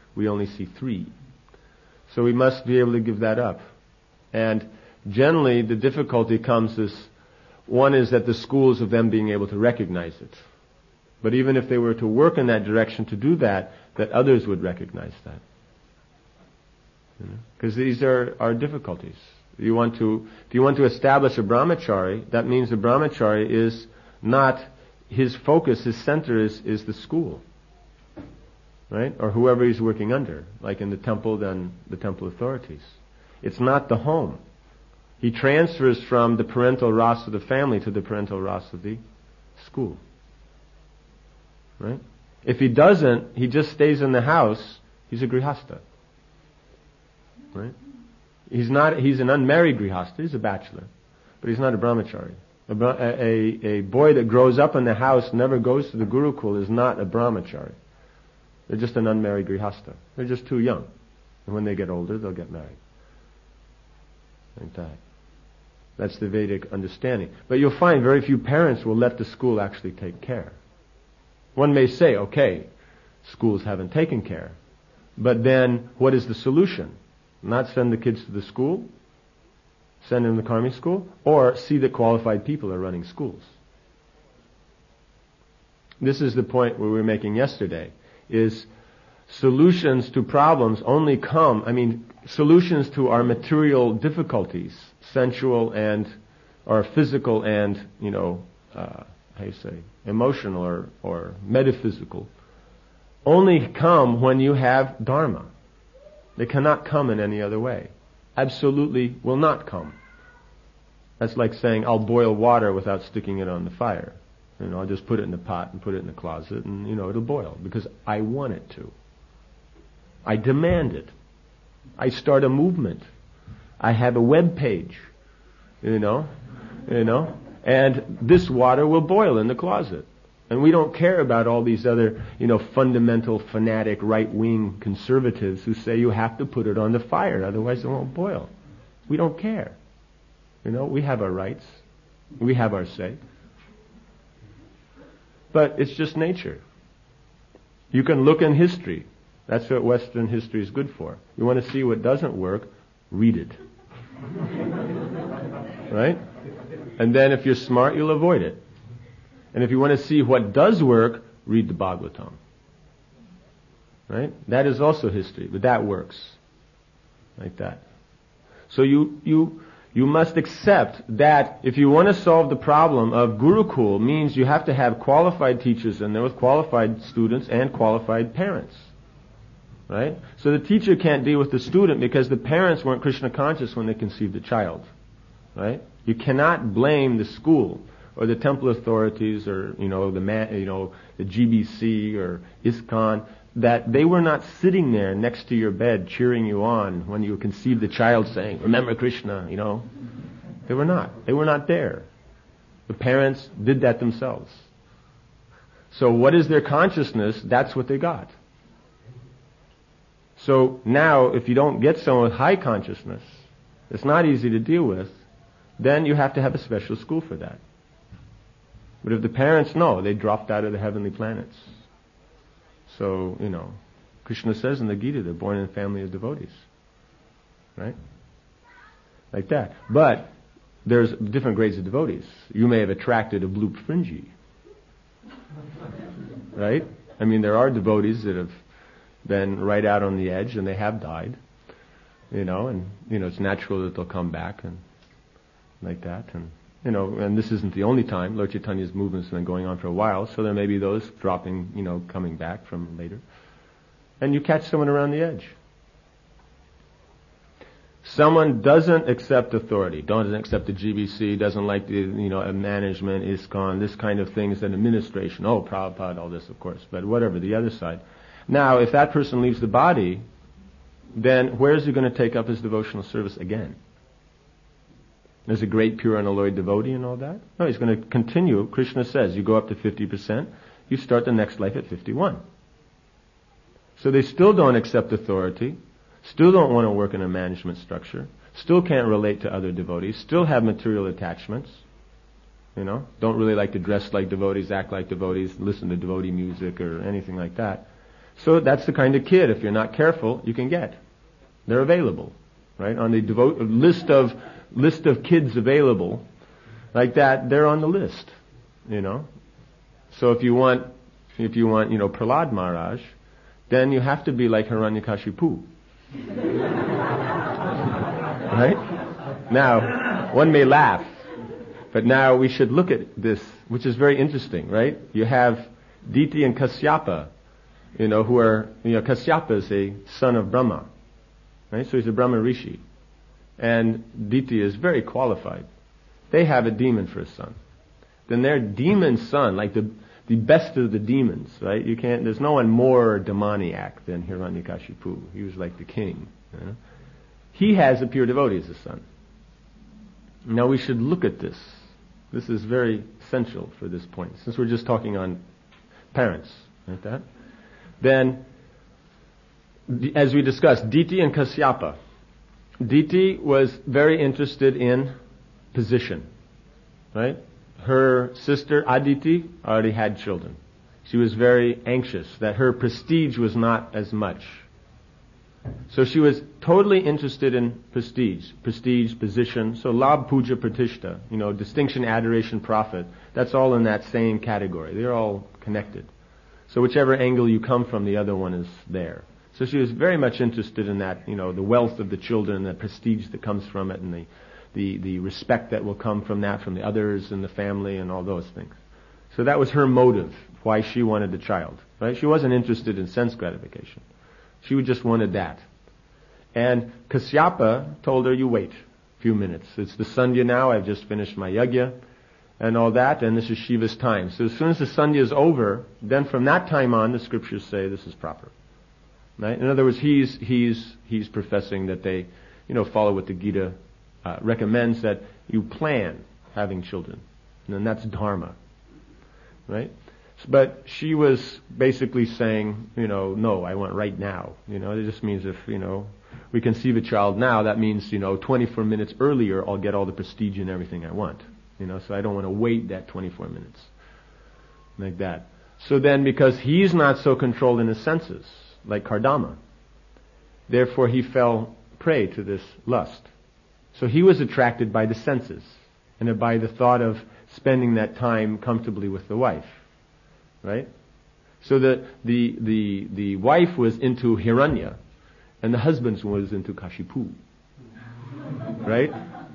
we only see three. So we must be able to give that up. And generally the difficulty comes is, one is that the schools of them being able to recognize it. But even if they were to work in that direction to do that, that others would recognize that. Because you know? These are, are difficulties. You want to, if you want to establish a brahmachari, that means the brahmachari is not, his focus, his center is, is the school. Right? Or whoever he's working under. Like in the temple, then the temple authorities. It's not the home. He transfers from the parental ras of the family to the parental ras of the school. Right? If he doesn't, he just stays in the house, he's a grihastha. Right? He's not, he's an unmarried grihastha, he's a bachelor. But he's not a brahmachari. A, a, a boy that grows up in the house, never goes to the gurukul, is not a brahmachari. They're just an unmarried grihastha. They're just too young. And when they get older, they'll get married. Like that. That's the Vedic understanding. But you'll find very few parents will let the school actually take care. One may say, okay, schools haven't taken care. But then, what is the solution? Not send the kids to the school, send them to the karmi school, or see that qualified people are running schools. This is the point we were making yesterday, is solutions to problems only come, I mean, solutions to our material difficulties, sensual and, or physical and, you know, uh, how you say, emotional or, or metaphysical, only come when you have dharma. They cannot come in any other way. Absolutely will not come. That's like saying, I'll boil water without sticking it on the fire. You know, I'll just put it in the pot and put it in the closet and, you know, it'll boil because I want it to. I demand it. I start a movement. I have a web page. You know, you know, and this water will boil in the closet. And we don't care about all these other, you know, fundamental, fanatic, right-wing conservatives who say you have to put it on the fire, otherwise it won't boil. We don't care. You know, we have our rights. We have our say. But it's just nature. You can look in history. That's what Western history is good for. You want to see what doesn't work, read it. Right? And then if you're smart, you'll avoid it. And if you want to see what does work, read the Bhagavatam. Right? That is also history, but that works. Like that. So you, you, you must accept that if you want to solve the problem of Gurukul, means you have to have qualified teachers in there with qualified students and qualified parents. Right? So the teacher can't deal with the student because the parents weren't Krishna conscious when they conceived the child. Right? You cannot blame the school or the temple authorities or, you know, the man, you know, the G B C or ISKCON, that they were not sitting there next to your bed cheering you on when you conceived the child saying, remember Krishna, you know. They were not. They were not there. The parents did that themselves. So what is their consciousness? That's what they got. So now, if you don't get someone with high consciousness, it's not easy to deal with, then you have to have a special school for that. But if the parents know, they dropped out of the heavenly planets. So, you know, Krishna says in the Gita, they're born in a family of devotees. Right? Like that. But there's different grades of devotees. You may have attracted a blue fringy. Right? I mean, there are devotees that have been right out on the edge and they have died. You know, and, you know, it's natural that they'll come back and like that. And, you know, and this isn't the only time. Lord Chaitanya's movement's been going on for a while, so there may be those dropping, you know, coming back from later. And you catch someone around the edge. Someone doesn't accept authority, doesn't accept the G B C, doesn't like the, you know, management, ISKCON, this kind of things, and administration. Oh, Prabhupada, all this, of course, but whatever, the other side. Now, if that person leaves the body, then where is he going to take up his devotional service again? As a great pure unalloyed devotee and all that? No, he's going to continue. Krishna says, you go up to fifty percent, you start the next life at fifty-one. So they still don't accept authority, still don't want to work in a management structure, still can't relate to other devotees, still have material attachments, you know, don't really like to dress like devotees, act like devotees, listen to devotee music or anything like that. So that's the kind of kid, if you're not careful, you can get. They're available, right? On the devote list of list of kids available, like that, they're on the list, you know. So if you want, if you want, you know, Prahlad Maharaj, then you have to be like Hiranyakashipu. Right? Now, one may laugh, but now we should look at this, which is very interesting, right? You have Diti and Kasyapa, you know, who are, you know, Kasyapa is a son of Brahma, right? So he's a Brahma Rishi. And Diti is very qualified. They have a demon for a son. Then their demon son, like the the best of the demons, right? You can't, there's no one more demoniac than Hiranyakashipu. He was like the king. You know? He has a pure devotee as a son. Now we should look at this. This is very essential for this point, since we're just talking on parents, like that. Then, as we discussed, Diti and Kasyapa. Diti was very interested in position, right? Her sister Aditi already had children. She was very anxious that her prestige was not as much. So she was totally interested in prestige, prestige, position. So Labh, Puja, Pratishta, you know, distinction, adoration, profit, that's all in that same category. They're all connected. So whichever angle you come from, the other one is there. So she was very much interested in that, you know, the wealth of the children, the prestige that comes from it, and the, the, the respect that will come from that, from the others and the family and all those things. So that was her motive, why she wanted the child, right? She wasn't interested in sense gratification. She just wanted that. And Kasyapa told her, you wait a few minutes. It's the Sandhya now, I've just finished my yajna and all that, and this is Shiva's time. So as soon as the Sandhya is over, then from that time on, the scriptures say this is proper. Right? In other words, he's he's he's professing that they, you know, follow what the Gita uh, recommends, that you plan having children, and then that's dharma, right? But she was basically saying, you know, no, I want right now. You know, it just means if, you know, we conceive a child now, that means, you know, twenty-four minutes earlier, I'll get all the prestige and everything I want. You know, so I don't want to wait that twenty-four minutes like that. So then, because he's not so controlled in his senses, like Kardama, therefore he fell prey to this lust. So he was attracted by the senses and by the thought of spending that time comfortably with the wife, right? So the the the the wife was into Hiranya, and the husband was into Kashipu, right?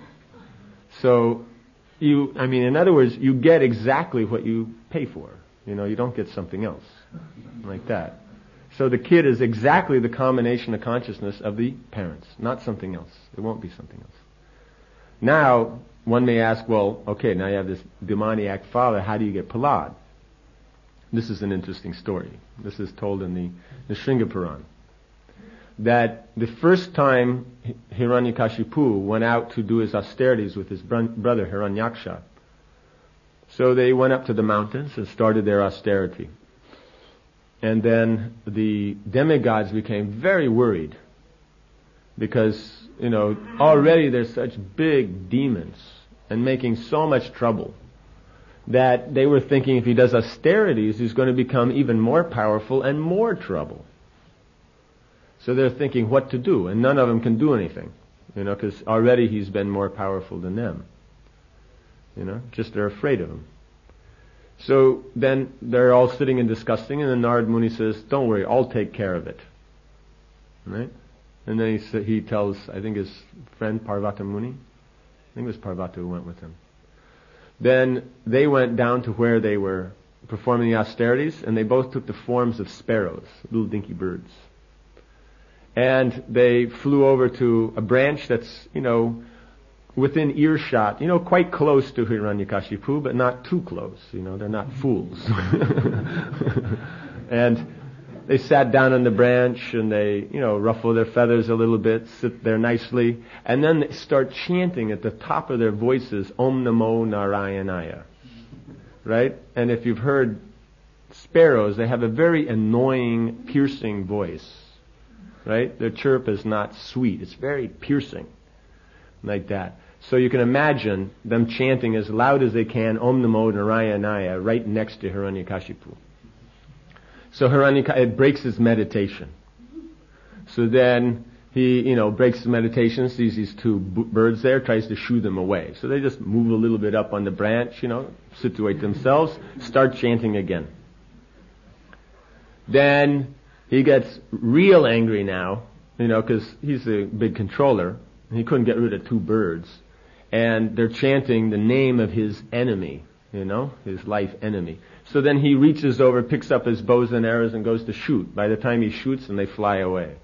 So you, I mean, in other words, you get exactly what you pay for. You know, you don't get something else like that. So the kid is exactly the combination of consciousness of the parents, not something else. It won't be something else. Now, one may ask, well, okay, now you have this demoniac father, how do you get Prahlad? This is an interesting story. This is told in the, the Shringa Puran. That the first time Hiranyakashipu went out to do his austerities with his brother Hiranyaksha, so they went up to the mountains and started their austerity. And then the demigods became very worried because, you know, already there's such big demons and making so much trouble that they were thinking if he does austerities, he's going to become even more powerful and more trouble. So they're thinking what to do, and none of them can do anything, you know, because already he's been more powerful than them. You know, just they're afraid of him. So then they're all sitting and discussing, and then Narad Muni says, don't worry, I'll take care of it. Right? And then he he tells, I think his friend Parvata Muni, I think it was Parvata who went with him. Then they went down to where they were performing the austerities, and they both took the forms of sparrows, little dinky birds. And they flew over to a branch that's, you know, within earshot, you know, quite close to Hiranyakashipu, but not too close. You know, they're not fools. And they sat down on the branch and they, you know, ruffle their feathers a little bit, sit there nicely, and then they start chanting at the top of their voices, Om Namo Narayanaya. Right? And if you've heard sparrows, they have a very annoying, piercing voice. Right? Their chirp is not sweet. It's very piercing. Like that. So you can imagine them chanting as loud as they can, Om Namo Narayanaya, right next to Hiranyakashipu. So Hiranyakashipu, it breaks his meditation. So then he, you know, breaks his meditation, sees these two b- birds there, tries to shoo them away. So they just move a little bit up on the branch, you know, situate themselves, start chanting again. Then he gets real angry now, you know, because he's a big controller. He couldn't get rid of two birds. And they're chanting the name of his enemy, you know, his life enemy. So then he reaches over, picks up his bows and arrows and goes to shoot. By the time he shoots them, they fly away.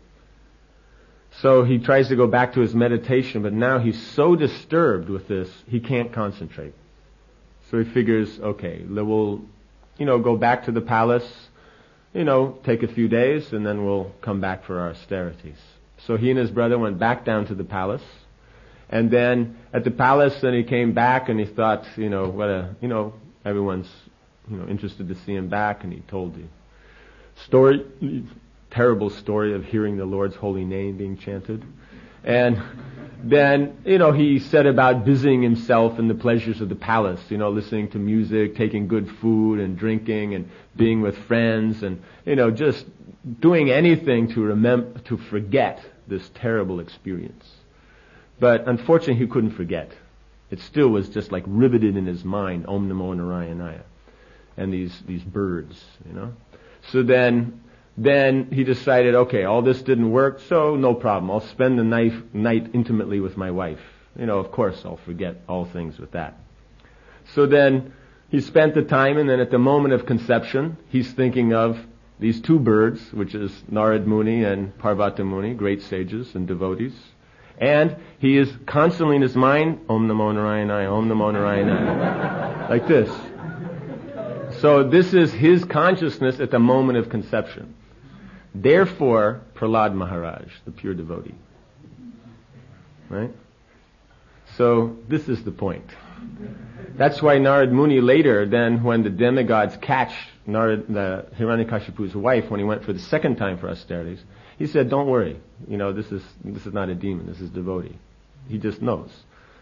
So he tries to go back to his meditation, but now he's so disturbed with this, he can't concentrate. So he figures, okay, we'll, you know, go back to the palace, you know, take a few days, and then we'll come back for our austerities. So he and his brother went back down to the palace, and then at the palace, then he came back and he thought, you know, what a, you know, everyone's, you know, interested to see him back, and he told the story, terrible story of hearing the Lord's holy name being chanted. And then, you know, he said about busying himself in the pleasures of the palace, you know, listening to music, taking good food and drinking and being with friends and, you know, just doing anything to remember, to forget this terrible experience. But unfortunately, he couldn't forget. It still was just like riveted in his mind, Om Namo Narayanaya, and these, these birds, you know. So then, Then he decided, okay, all this didn't work, so no problem. I'll spend the night, night intimately with my wife. You know, of course, I'll forget all things with that. So then he spent the time, and then at the moment of conception, he's thinking of these two birds, which is Narad Muni and Parvata Muni, great sages and devotees. And he is constantly in his mind, Om Namo Narayanaya, Om Namo Narayanaya, like this. So this is his consciousness at the moment of conception. Therefore, Prahlad Maharaj, the pure devotee. Right? So, this is the point. That's why Narad Muni later, then when the demigods catch Narad, the Hiranyakashipu's wife, when he went for the second time for austerities, he said, don't worry, you know, this is this is not a demon, this is devotee. He just knows.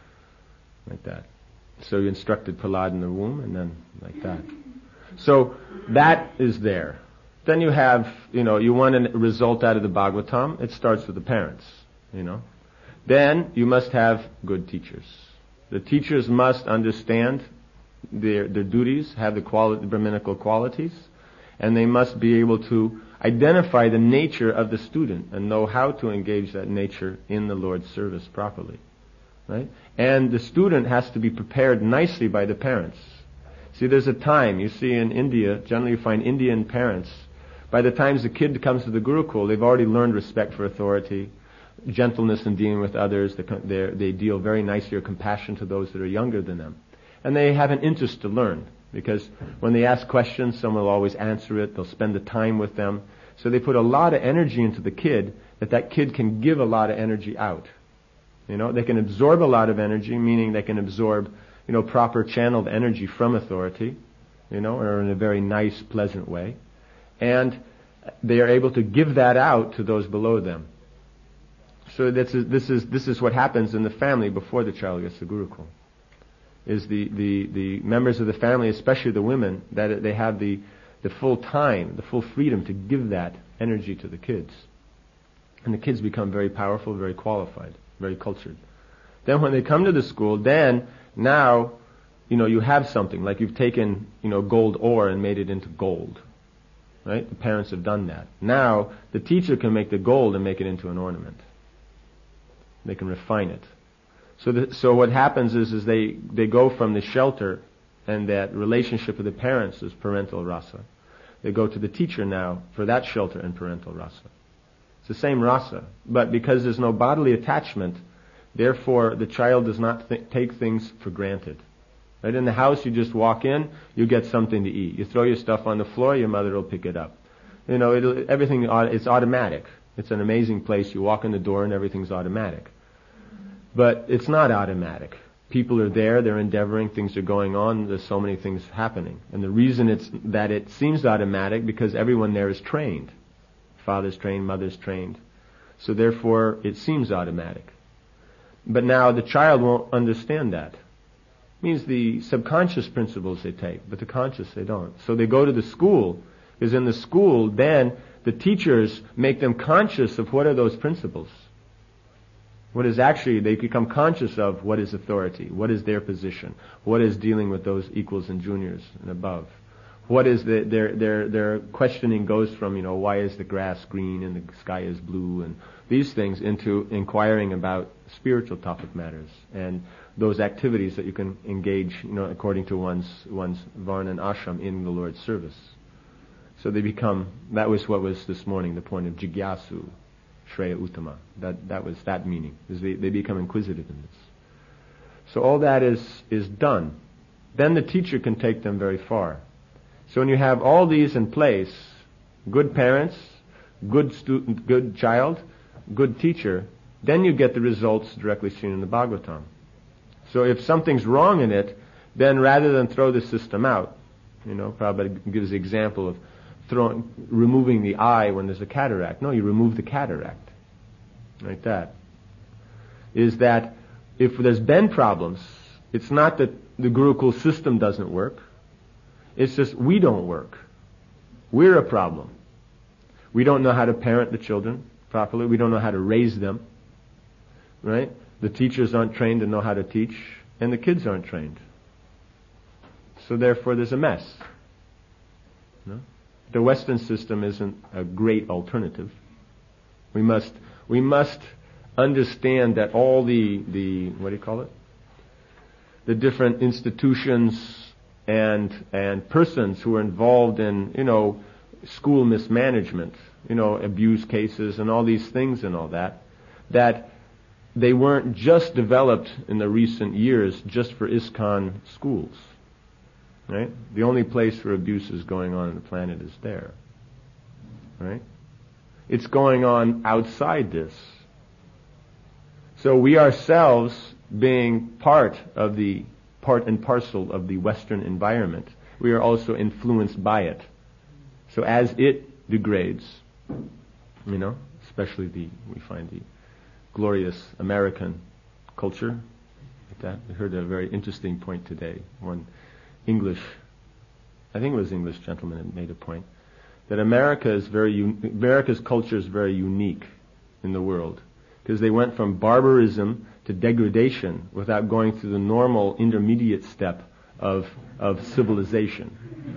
Like that. So he instructed Prahlad in the womb, and then like that. So, that is there. Then you have, you know, you want a result out of the Bhagavatam, it starts with the parents, you know. Then you must have good teachers. The teachers must understand their their duties, have the quality, the Brahminical qualities, and they must be able to identify the nature of the student and know how to engage that nature in the Lord's service properly, right? And the student has to be prepared nicely by the parents. See, there's a time, you see in India, generally you find Indian parents, by the time the kid comes to the Gurukul, they've already learned respect for authority, gentleness in dealing with others, they, they deal very nicely or compassion to those that are younger than them. And they have an interest to learn, because when they ask questions, someone will always answer it, they'll spend the time with them. So they put a lot of energy into the kid, that that kid can give a lot of energy out. You know, they can absorb a lot of energy, meaning they can absorb, you know, proper channeled energy from authority, you know, or in a very nice, pleasant way. And they are able to give that out to those below them. So this is this is this is what happens in the family before the child gets to Gurukul. Is the, the, the members of the family, especially the women, that they have the, the full time, the full freedom to give that energy to the kids. And the kids become very powerful, very qualified, very cultured. Then when they come to the school, then now, you know, you have something, like you've taken, you know, gold ore and made it into gold. Right? The parents have done that. Now, the teacher can make the gold and make it into an ornament. They can refine it. So the, so what happens is, is they, they go from the shelter and that relationship with the parents is parental rasa. They go to the teacher now for that shelter and parental rasa. It's the same rasa, but because there's no bodily attachment, therefore the child does not th- take things for granted. Right? In the house, you just walk in, you get something to eat. You throw your stuff on the floor, your mother will pick it up. You know, it'll, everything, it's automatic. It's an amazing place. You walk in the door and everything's automatic. But it's not automatic. People are there, they're endeavoring, things are going on, there's so many things happening. And the reason it's that it seems automatic, because everyone there is trained. Father's trained, mother's trained. So therefore, it seems automatic. But now the child won't understand that. It means the subconscious principles they take, but the conscious they don't. So they go to the school Because in the school, then the teachers make them conscious of what are those principles. What is actually, they become conscious of what is authority, what is their position, what is dealing with those equals and juniors and above. What is the, their, their, their questioning goes from, you know, why is the grass green and the sky is blue and these things into inquiring about spiritual topic matters and those activities that you can engage, you know, according to one's, one's varna and ashram in the Lord's service. So they become, that was what was this morning the point of jigyasu, Shreya Uttama. That that was that meaning, is they, they become inquisitive in this. So all that is is done. Then the teacher can take them very far. So when you have all these in place, good parents, good student, good child, good teacher, then you get the results directly seen in the Bhagavatam. So if something's wrong in it, then rather than throw the system out, you know, Prabhupada gives the example of throwing, removing the eye when there's a cataract. No, you remove the cataract. Like that. Is that if there's been problems, it's not that the Gurukul system doesn't work. It's just we don't work. We're a problem. We don't know how to parent the children properly. We don't know how to raise them. Right? The teachers aren't trained to know how to teach, and the kids aren't trained. So therefore there's a mess. No? The Western system isn't a great alternative. We must we must understand that all the the what do you call it? The different institutions and and persons who are involved in, you know, school mismanagement, you know, abuse cases and all these things and all that, that they weren't just developed in the recent years just for ISKCON schools. Right? The only place where abuse is going on on the planet is there. Right? It's going on outside this. So we ourselves, being part of the, part and parcel of the Western environment, we are also influenced by it. So as it degrades, you know, especially the, we find the glorious American culture, like that. We heard a very interesting point today. One English, I think it was English gentleman that made a point that America is very, America's culture is very unique in the world because they went from barbarism to degradation without going through the normal intermediate step of of civilization.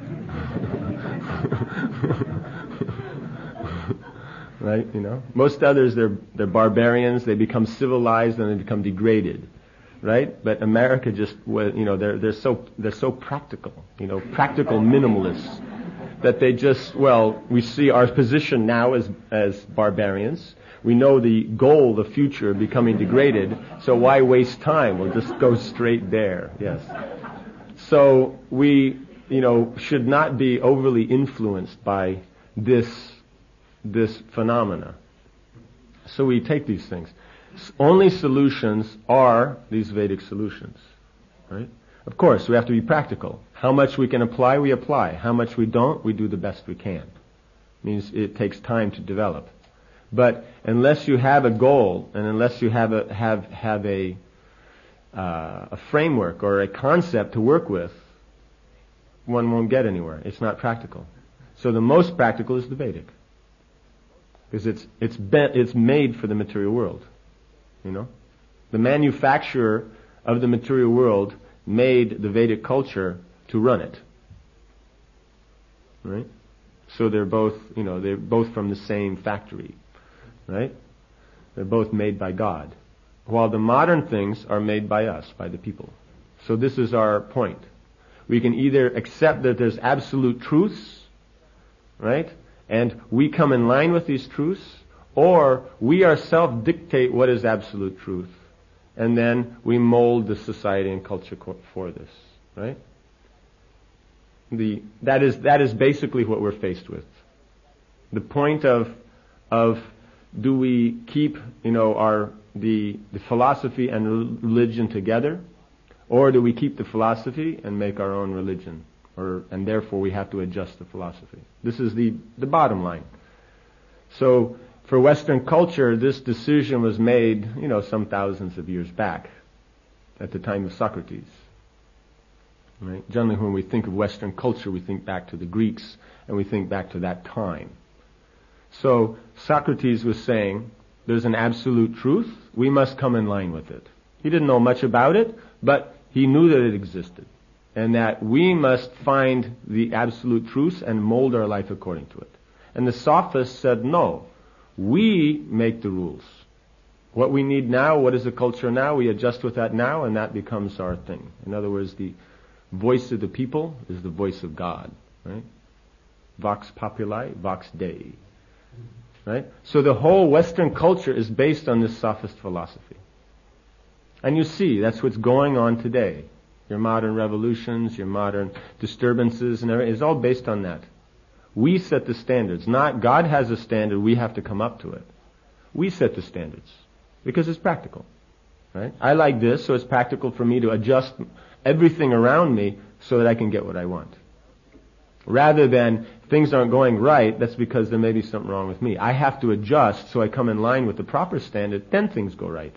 Right? You know, most others they're they're barbarians. They become civilized and they become degraded. Right? But America just, you know, they're they're so they're so practical, you know, practical minimalists, that they just, well, we see our position now as as barbarians. We know the goal, the future, becoming degraded. So why waste time? We'll just go straight there. Yes. So we, you know, should not be overly influenced by this this phenomena. So we take these things. Only solutions are these Vedic solutions, right? Of course, we have to be practical. How much we can apply, we apply. How much we don't, we do the best we can. It means it takes time to develop. But unless you have a goal, and unless you have a have have a uh, a framework or a concept to work with, one won't get anywhere. It's not practical. So the most practical is the Vedic, because it's it's bent, it's made for the material world. You know, the manufacturer of the material world made the Vedic culture to run it. Right? So they're both, you know, they're both from the same factory. Right? They're both made by God. While the modern things are made by us, by the people. So this is our point. We can either accept that there's absolute truths, right? And we come in line with these truths, or we ourselves dictate what is absolute truth, and then we mold the society and culture for this, right? The that is that is basically what we're faced with. The point of of do we keep, you know, our the the philosophy and religion together, or do we keep the philosophy and make our own religion, or and therefore we have to adjust the philosophy? This is the the bottom line. So for Western culture, this decision was made, you know, some thousands of years back, at the time of Socrates. Right? Generally, when we think of Western culture, we think back to the Greeks, and we think back to that time. So Socrates was saying, there's an absolute truth, we must come in line with it. He didn't know much about it, but he knew that it existed, and that we must find the absolute truth and mold our life according to it. And the Sophists said, no, we make the rules. What we need now, what is the culture now, we adjust with that now, and that becomes our thing. In other words, the voice of the people is the voice of God, right? Vox populi, vox Dei. Right? So the whole Western culture is based on this sophist philosophy. And you see, that's what's going on today. Your modern revolutions, your modern disturbances, and everything is all based on that. We set the standards. Not God has a standard, we have to come up to it. We set the standards because it's practical. Right? I like this, so it's practical for me to adjust everything around me so that I can get what I want. Rather than things aren't going right, that's because there may be something wrong with me. I have to adjust so I come in line with the proper standard, then things go right.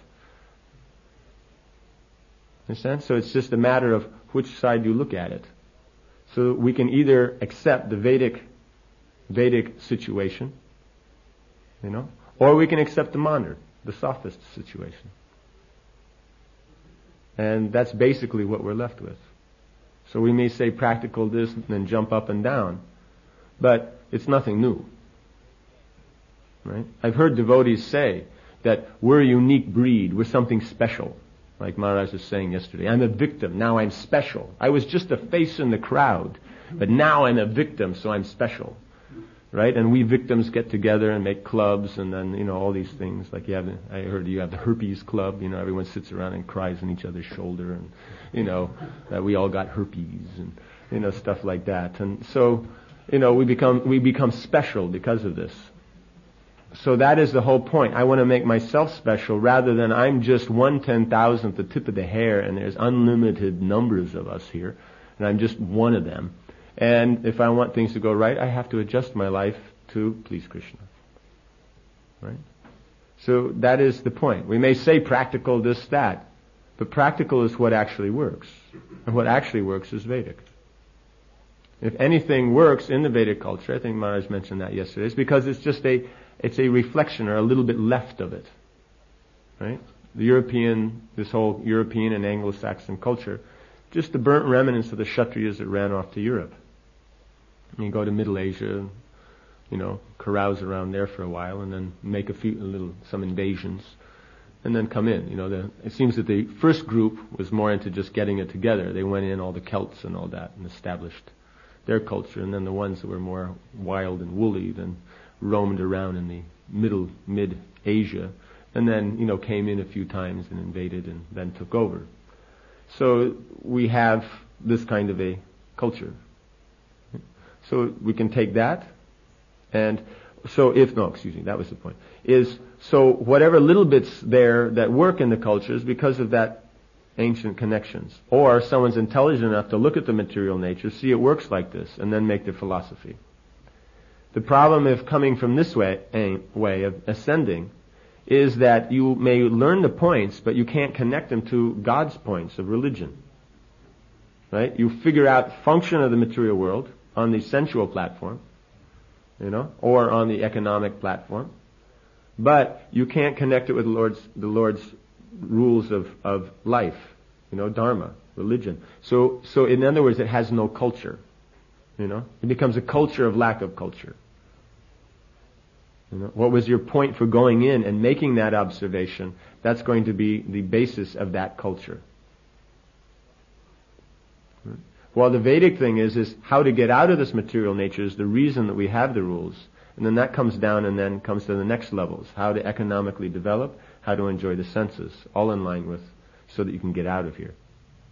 Understand? So it's just a matter of which side you look at it. So we can either accept the Vedic Vedic situation, you know, or we can accept the modern, the sophist situation. And that's basically what we're left with. So we may say practical this and then jump up and down, but it's nothing new. Right? I've heard devotees say that we're a unique breed, we're something special. Like Maharaj was saying yesterday, I'm a victim, now I'm special. I was just a face in the crowd, but now I'm a victim, so I'm special. Right? And we victims get together and make clubs and then, you know, all these things. Like you have, I heard you have the herpes club, you know, everyone sits around and cries on each other's shoulder and, you know, that we all got herpes and, you know, stuff like that. And so, you know, we become, we become special because of this. So that is the whole point. I want to make myself special rather than I'm just one ten thousandth, the tip of the hair, and there's unlimited numbers of us here, and I'm just one of them. And if I want things to go right, I have to adjust my life to please Krishna. Right? So that is the point. We may say practical this, that, but practical is what actually works. And what actually works is Vedic. If anything works in the Vedic culture, I think Maharaj mentioned that yesterday, it's because it's just a, it's a reflection or a little bit left of it. Right? The European, this whole European and Anglo-Saxon culture, just the burnt remnants of the Kshatriyas that ran off to Europe. You go to Middle Asia, you know, carouse around there for a while, and then make a few, a little, some invasions, and then come in. You know, the, it seems that the first group was more into just getting it together. They went in, all the Celts and all that, and established their culture. And then the ones that were more wild and woolly then roamed around in the middle, mid-Asia, and then, you know, came in a few times and invaded and then took over. So we have this kind of a culture. So we can take that, and so if, no, excuse me, that was the point, is, so whatever little bits there that work in the culture is because of that ancient connections. Or someone's intelligent enough to look at the material nature, see it works like this, and then make their philosophy. The problem of coming from this way, a way of ascending, is that you may learn the points, but you can't connect them to God's points of religion. Right? You figure out function of the material world on the sensual platform, you know, or on the economic platform, but you can't connect it with the Lord's, the Lord's rules of, of life, you know, dharma, religion. So, so in other words, it has no culture, you know. It becomes a culture of lack of culture. You know, what was your point for going in and making that observation? That's going to be the basis of that culture. Right? Well, the Vedic thing is, is how to get out of this material nature is the reason that we have the rules. And then that comes down and then comes to the next levels. How to economically develop, how to enjoy the senses, all in line with, so that you can get out of here.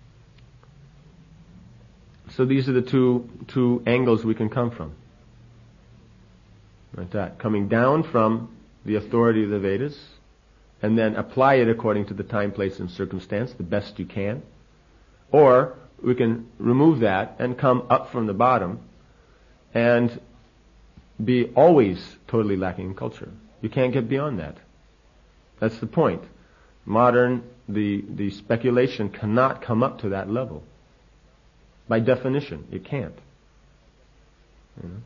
So these are the two, two angles we can come from. Like that. Coming down from the authority of the Vedas, and then apply it according to the time, place, and circumstance, the best you can. Or we can remove that and come up from the bottom and be always totally lacking in culture. You can't get beyond that. That's the point. Modern, the, the speculation cannot come up to that level. By definition, it can't. You know?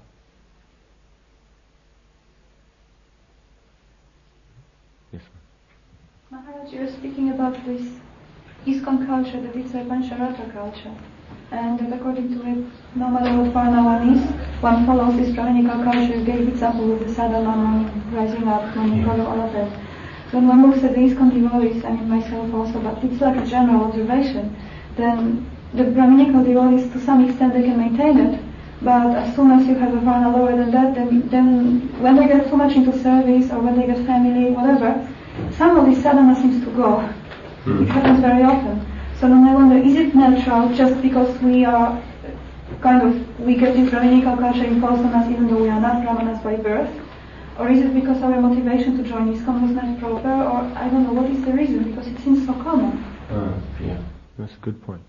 Yes, ma'am. Maharaj, you were speaking about this ISKCON culture, that it's a Pancharatra culture. And that according to it, no matter what far one is, one follows this Brahminical culture. You gave example with the sadhana, rising up, money, all of that. So when one looks at the ISKCON devotees, I mean myself also, but it's like a general observation, then the Brahminical devotees, to some extent, they can maintain it. But as soon as you have a varna lower than that, then, then when they get too much into service, or when they get family, whatever, some of this sadhana seems to go. Mm. It happens very often. So then I wonder, is it natural just because we are kind of, we get this Brahminical culture imposed on us even though we are not Brahmanas by birth? Or is it because our motivation to join ISKCON was not proper? Or I don't know, what is the reason? Because it seems so common. Uh, yeah, that's a good point.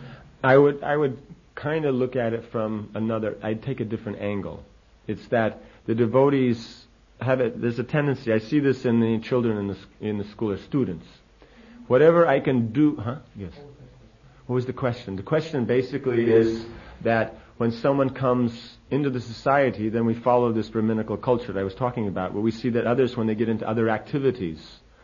I would, I would kind of look at it from another, I'd take a different angle. It's that the devotees have it, there's a tendency, I see this in the children in the, in the school as students. Whatever I can do, huh? Yes. What was the question? The question basically is that when someone comes into the society, then we follow this Brahminical culture that I was talking about, where we see that others, when they get into other activities,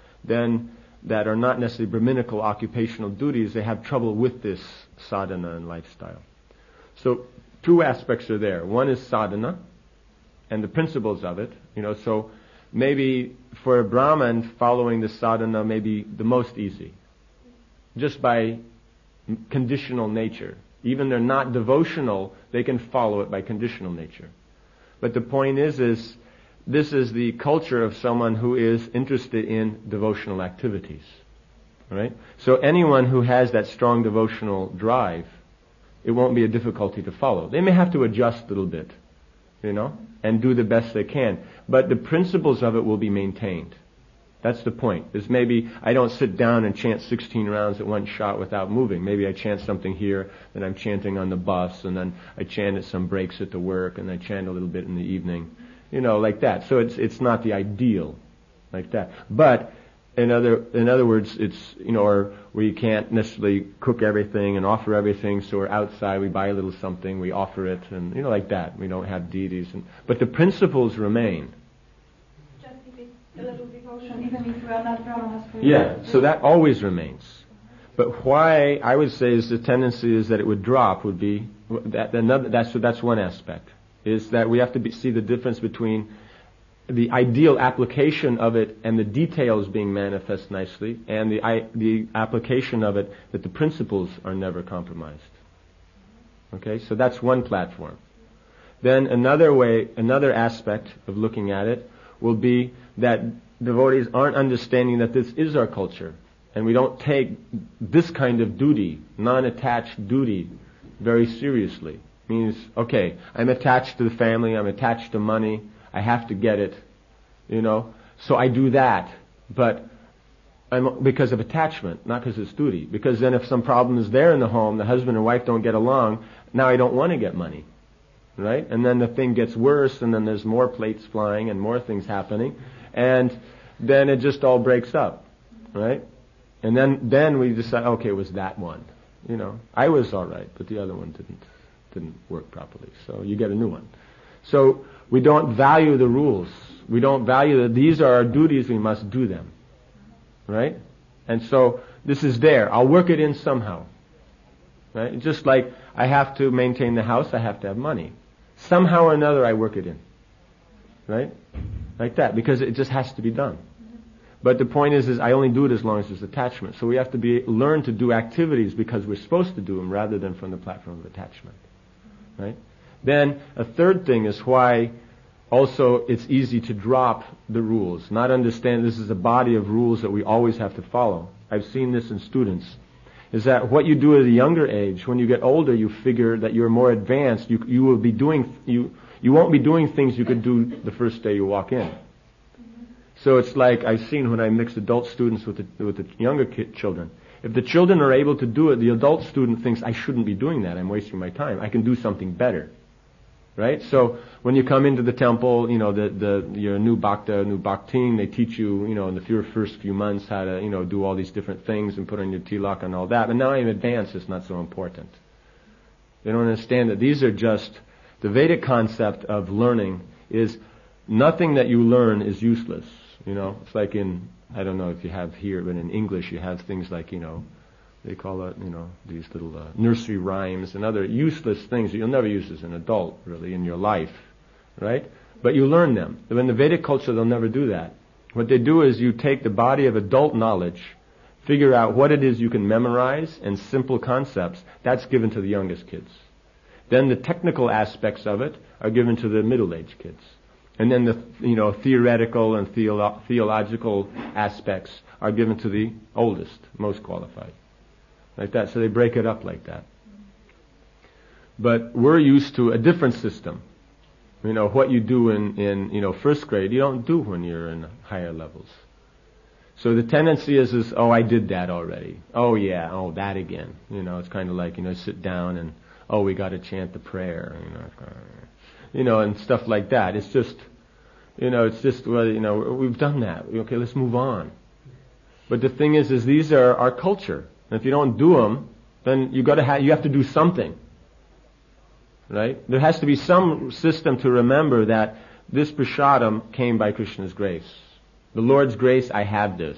then that are not necessarily Brahminical occupational duties, they have trouble with this sadhana and lifestyle. So two aspects are there. One is sadhana and the principles of it. You know, so maybe for a Brahman, following the sadhana may be the most easy, just by conditional nature. Even they're not devotional, they can follow it by conditional nature. But the point is, is this is the culture of someone who is interested in devotional activities. Right? So anyone who has that strong devotional drive, it won't be a difficulty to follow. They may have to adjust a little bit, you know, and do the best they can. But the principles of it will be maintained. That's the point. Is maybe I don't sit down and chant sixteen rounds at one shot without moving. Maybe I chant something here, then I'm chanting on the bus, and then I chant at some breaks at the work, and I chant a little bit in the evening. You know, like that. So it's it's not the ideal, like that. But in other in other words, it's, you know, or we can't necessarily cook everything and offer everything. So we're outside, we buy a little something, we offer it, and you know, like that. We don't have deities, and but the principles remain. Just if it's a little devotion, even if we are not Brahmanas. Yeah. So that always remains. But why I would say is the tendency is that it would drop would be that another. That's that's one aspect. Is that we have to be, see the difference between the ideal application of it and the details being manifest nicely, and the I, the application of it that the principles are never compromised. Okay, so that's one platform. Then another way, another aspect of looking at it will be that devotees aren't understanding that this is our culture, and we don't take this kind of duty, non-attached duty, very seriously. Means, okay, I'm attached to the family, I'm attached to money, I have to get it, you know, so I do that, but I'm because of attachment, not because it's duty. Because then if some problem is there in the home, the husband and wife don't get along, now I don't want to get money, right? And then the thing gets worse, and then there's more plates flying and more things happening, and then it just all breaks up, right? And then, then we decide, okay, it was that one, you know, I was alright, but the other one didn't. didn't work properly, so you get a new one. So we don't value the rules. We don't value that these are our duties, we must do them. Right? And so this is there. I'll work it in somehow. Right? Just like I have to maintain the house, I have to have money. Somehow or another I work it in. Right? Like that, because it just has to be done. But the point is, is I only do it as long as there's attachment. So we have to be learn to do activities because we're supposed to do them rather than from the platform of attachment. Right? Then a third thing is why also it's easy to drop the rules, not understand this is a body of rules that we always have to follow. I've seen this in students, is that what you do at a younger age, when you get older, you figure that you're more advanced, you you will be doing, you you won't be doing things you could do the first day you walk in. So it's like I've seen when I mix adult students with the, with the younger kid, children. If the children are able to do it, the adult student thinks, I shouldn't be doing that. I'm wasting my time. I can do something better. Right? So when you come into the temple, you know, the, the, you're a new bhakta, new bhaktin, they teach you, you know, in the few, first few months how to, you know, do all these different things and put on your tilak and all that. But now I'm advanced, it's not so important. They don't understand that these are just, the Vedic concept of learning is nothing that you learn is useless. You know, it's like in, I don't know if you have here, but in English you have things like, you know, they call it, you know, these little uh, nursery rhymes and other useless things that you'll never use as an adult, really, in your life, right? But you learn them. But in the Vedic culture, they'll never do that. What they do is you take the body of adult knowledge, figure out what it is you can memorize, and simple concepts, that's given to the youngest kids. Then the technical aspects of it are given to the middle-aged kids. And then the, you know, theoretical and theolo- theological aspects are given to the oldest, most qualified. Like that. So they break it up like that. But we're used to a different system. You know, what you do in, in, you know, first grade, you don't do when you're in higher levels. So the tendency is, is, oh, I did that already. Oh, yeah, oh, that again. You know, it's kind of like, you know, sit down and, oh, we got to chant the prayer, you know, you know, and stuff like that. It's just, you know, it's just, well, you know, we've done that. Okay, let's move on. But the thing is, is these are our culture. And if you don't do them, then you got to have, you have to do something. Right? There has to be some system to remember that this prasadam came by Krishna's grace. The Lord's grace, I have this.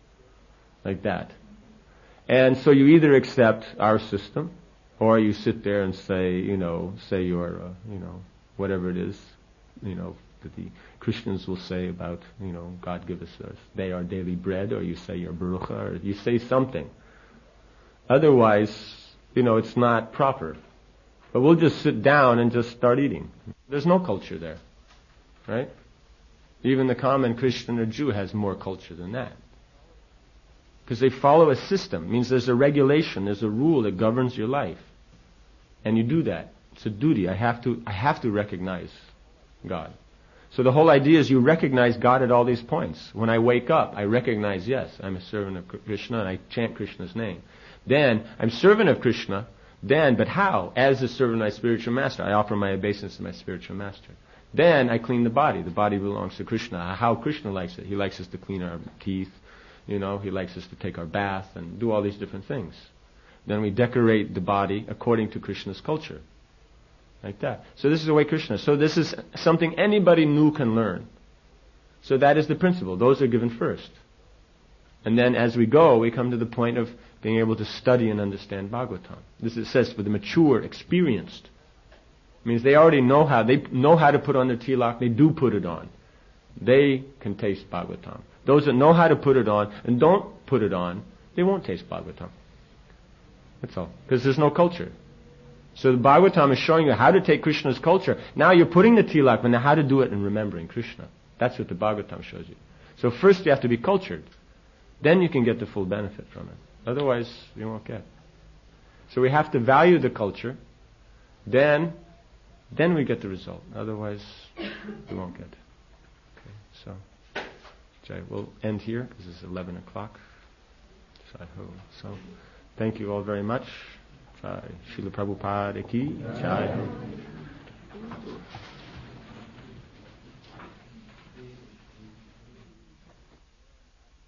Like that. And so you either accept our system, or you sit there and say, you know, say your, uh, you know, whatever it is, you know, that the Christians will say about, you know, God give us our day our daily bread, or you say your baruch, or you say something. Otherwise, you know, it's not proper. But we'll just sit down and just start eating. There's no culture there, right? Even the common Christian or Jew has more culture than that. Because they follow a system. It means there's a regulation, there's a rule that governs your life. And you do that. It's a duty. I have to, I have to recognize God. So the whole idea is you recognize God at all these points. When I wake up, I recognize, yes, I'm a servant of Krishna, and I chant Krishna's name. Then, I'm servant of Krishna, then, but how? As a servant of my spiritual master. I offer my obeisance to my spiritual master. Then I clean the body. The body belongs to Krishna. How Krishna likes it. He likes us to clean our teeth. You know, he likes us to take our bath and do all these different things. Then we decorate the body according to Krishna's culture. Like that. So this is the way Krishna. So this is something anybody new can learn. So that is the principle. Those are given first. And then as we go, we come to the point of being able to study and understand Bhagavatam. This is, it says for the mature, experienced. It means they already know how. They know how to put on their tilak. They do put it on. They can taste Bhagavatam. Those that know how to put it on and don't put it on, they won't taste Bhagavatam. That's all. Because there's no culture. So the Bhagavatam is showing you how to take Krishna's culture. Now you're putting the tilak, but now how to do it and remembering Krishna. That's what the Bhagavatam shows you. So first you have to be cultured. Then you can get the full benefit from it. Otherwise, you won't get. So we have to value the culture. Then, then we get the result. Otherwise, we won't get. Okay, so, Jai, we'll end here because it's eleven o'clock. So, thank you all very much. Jai. Srila Prabhupada ki Jai.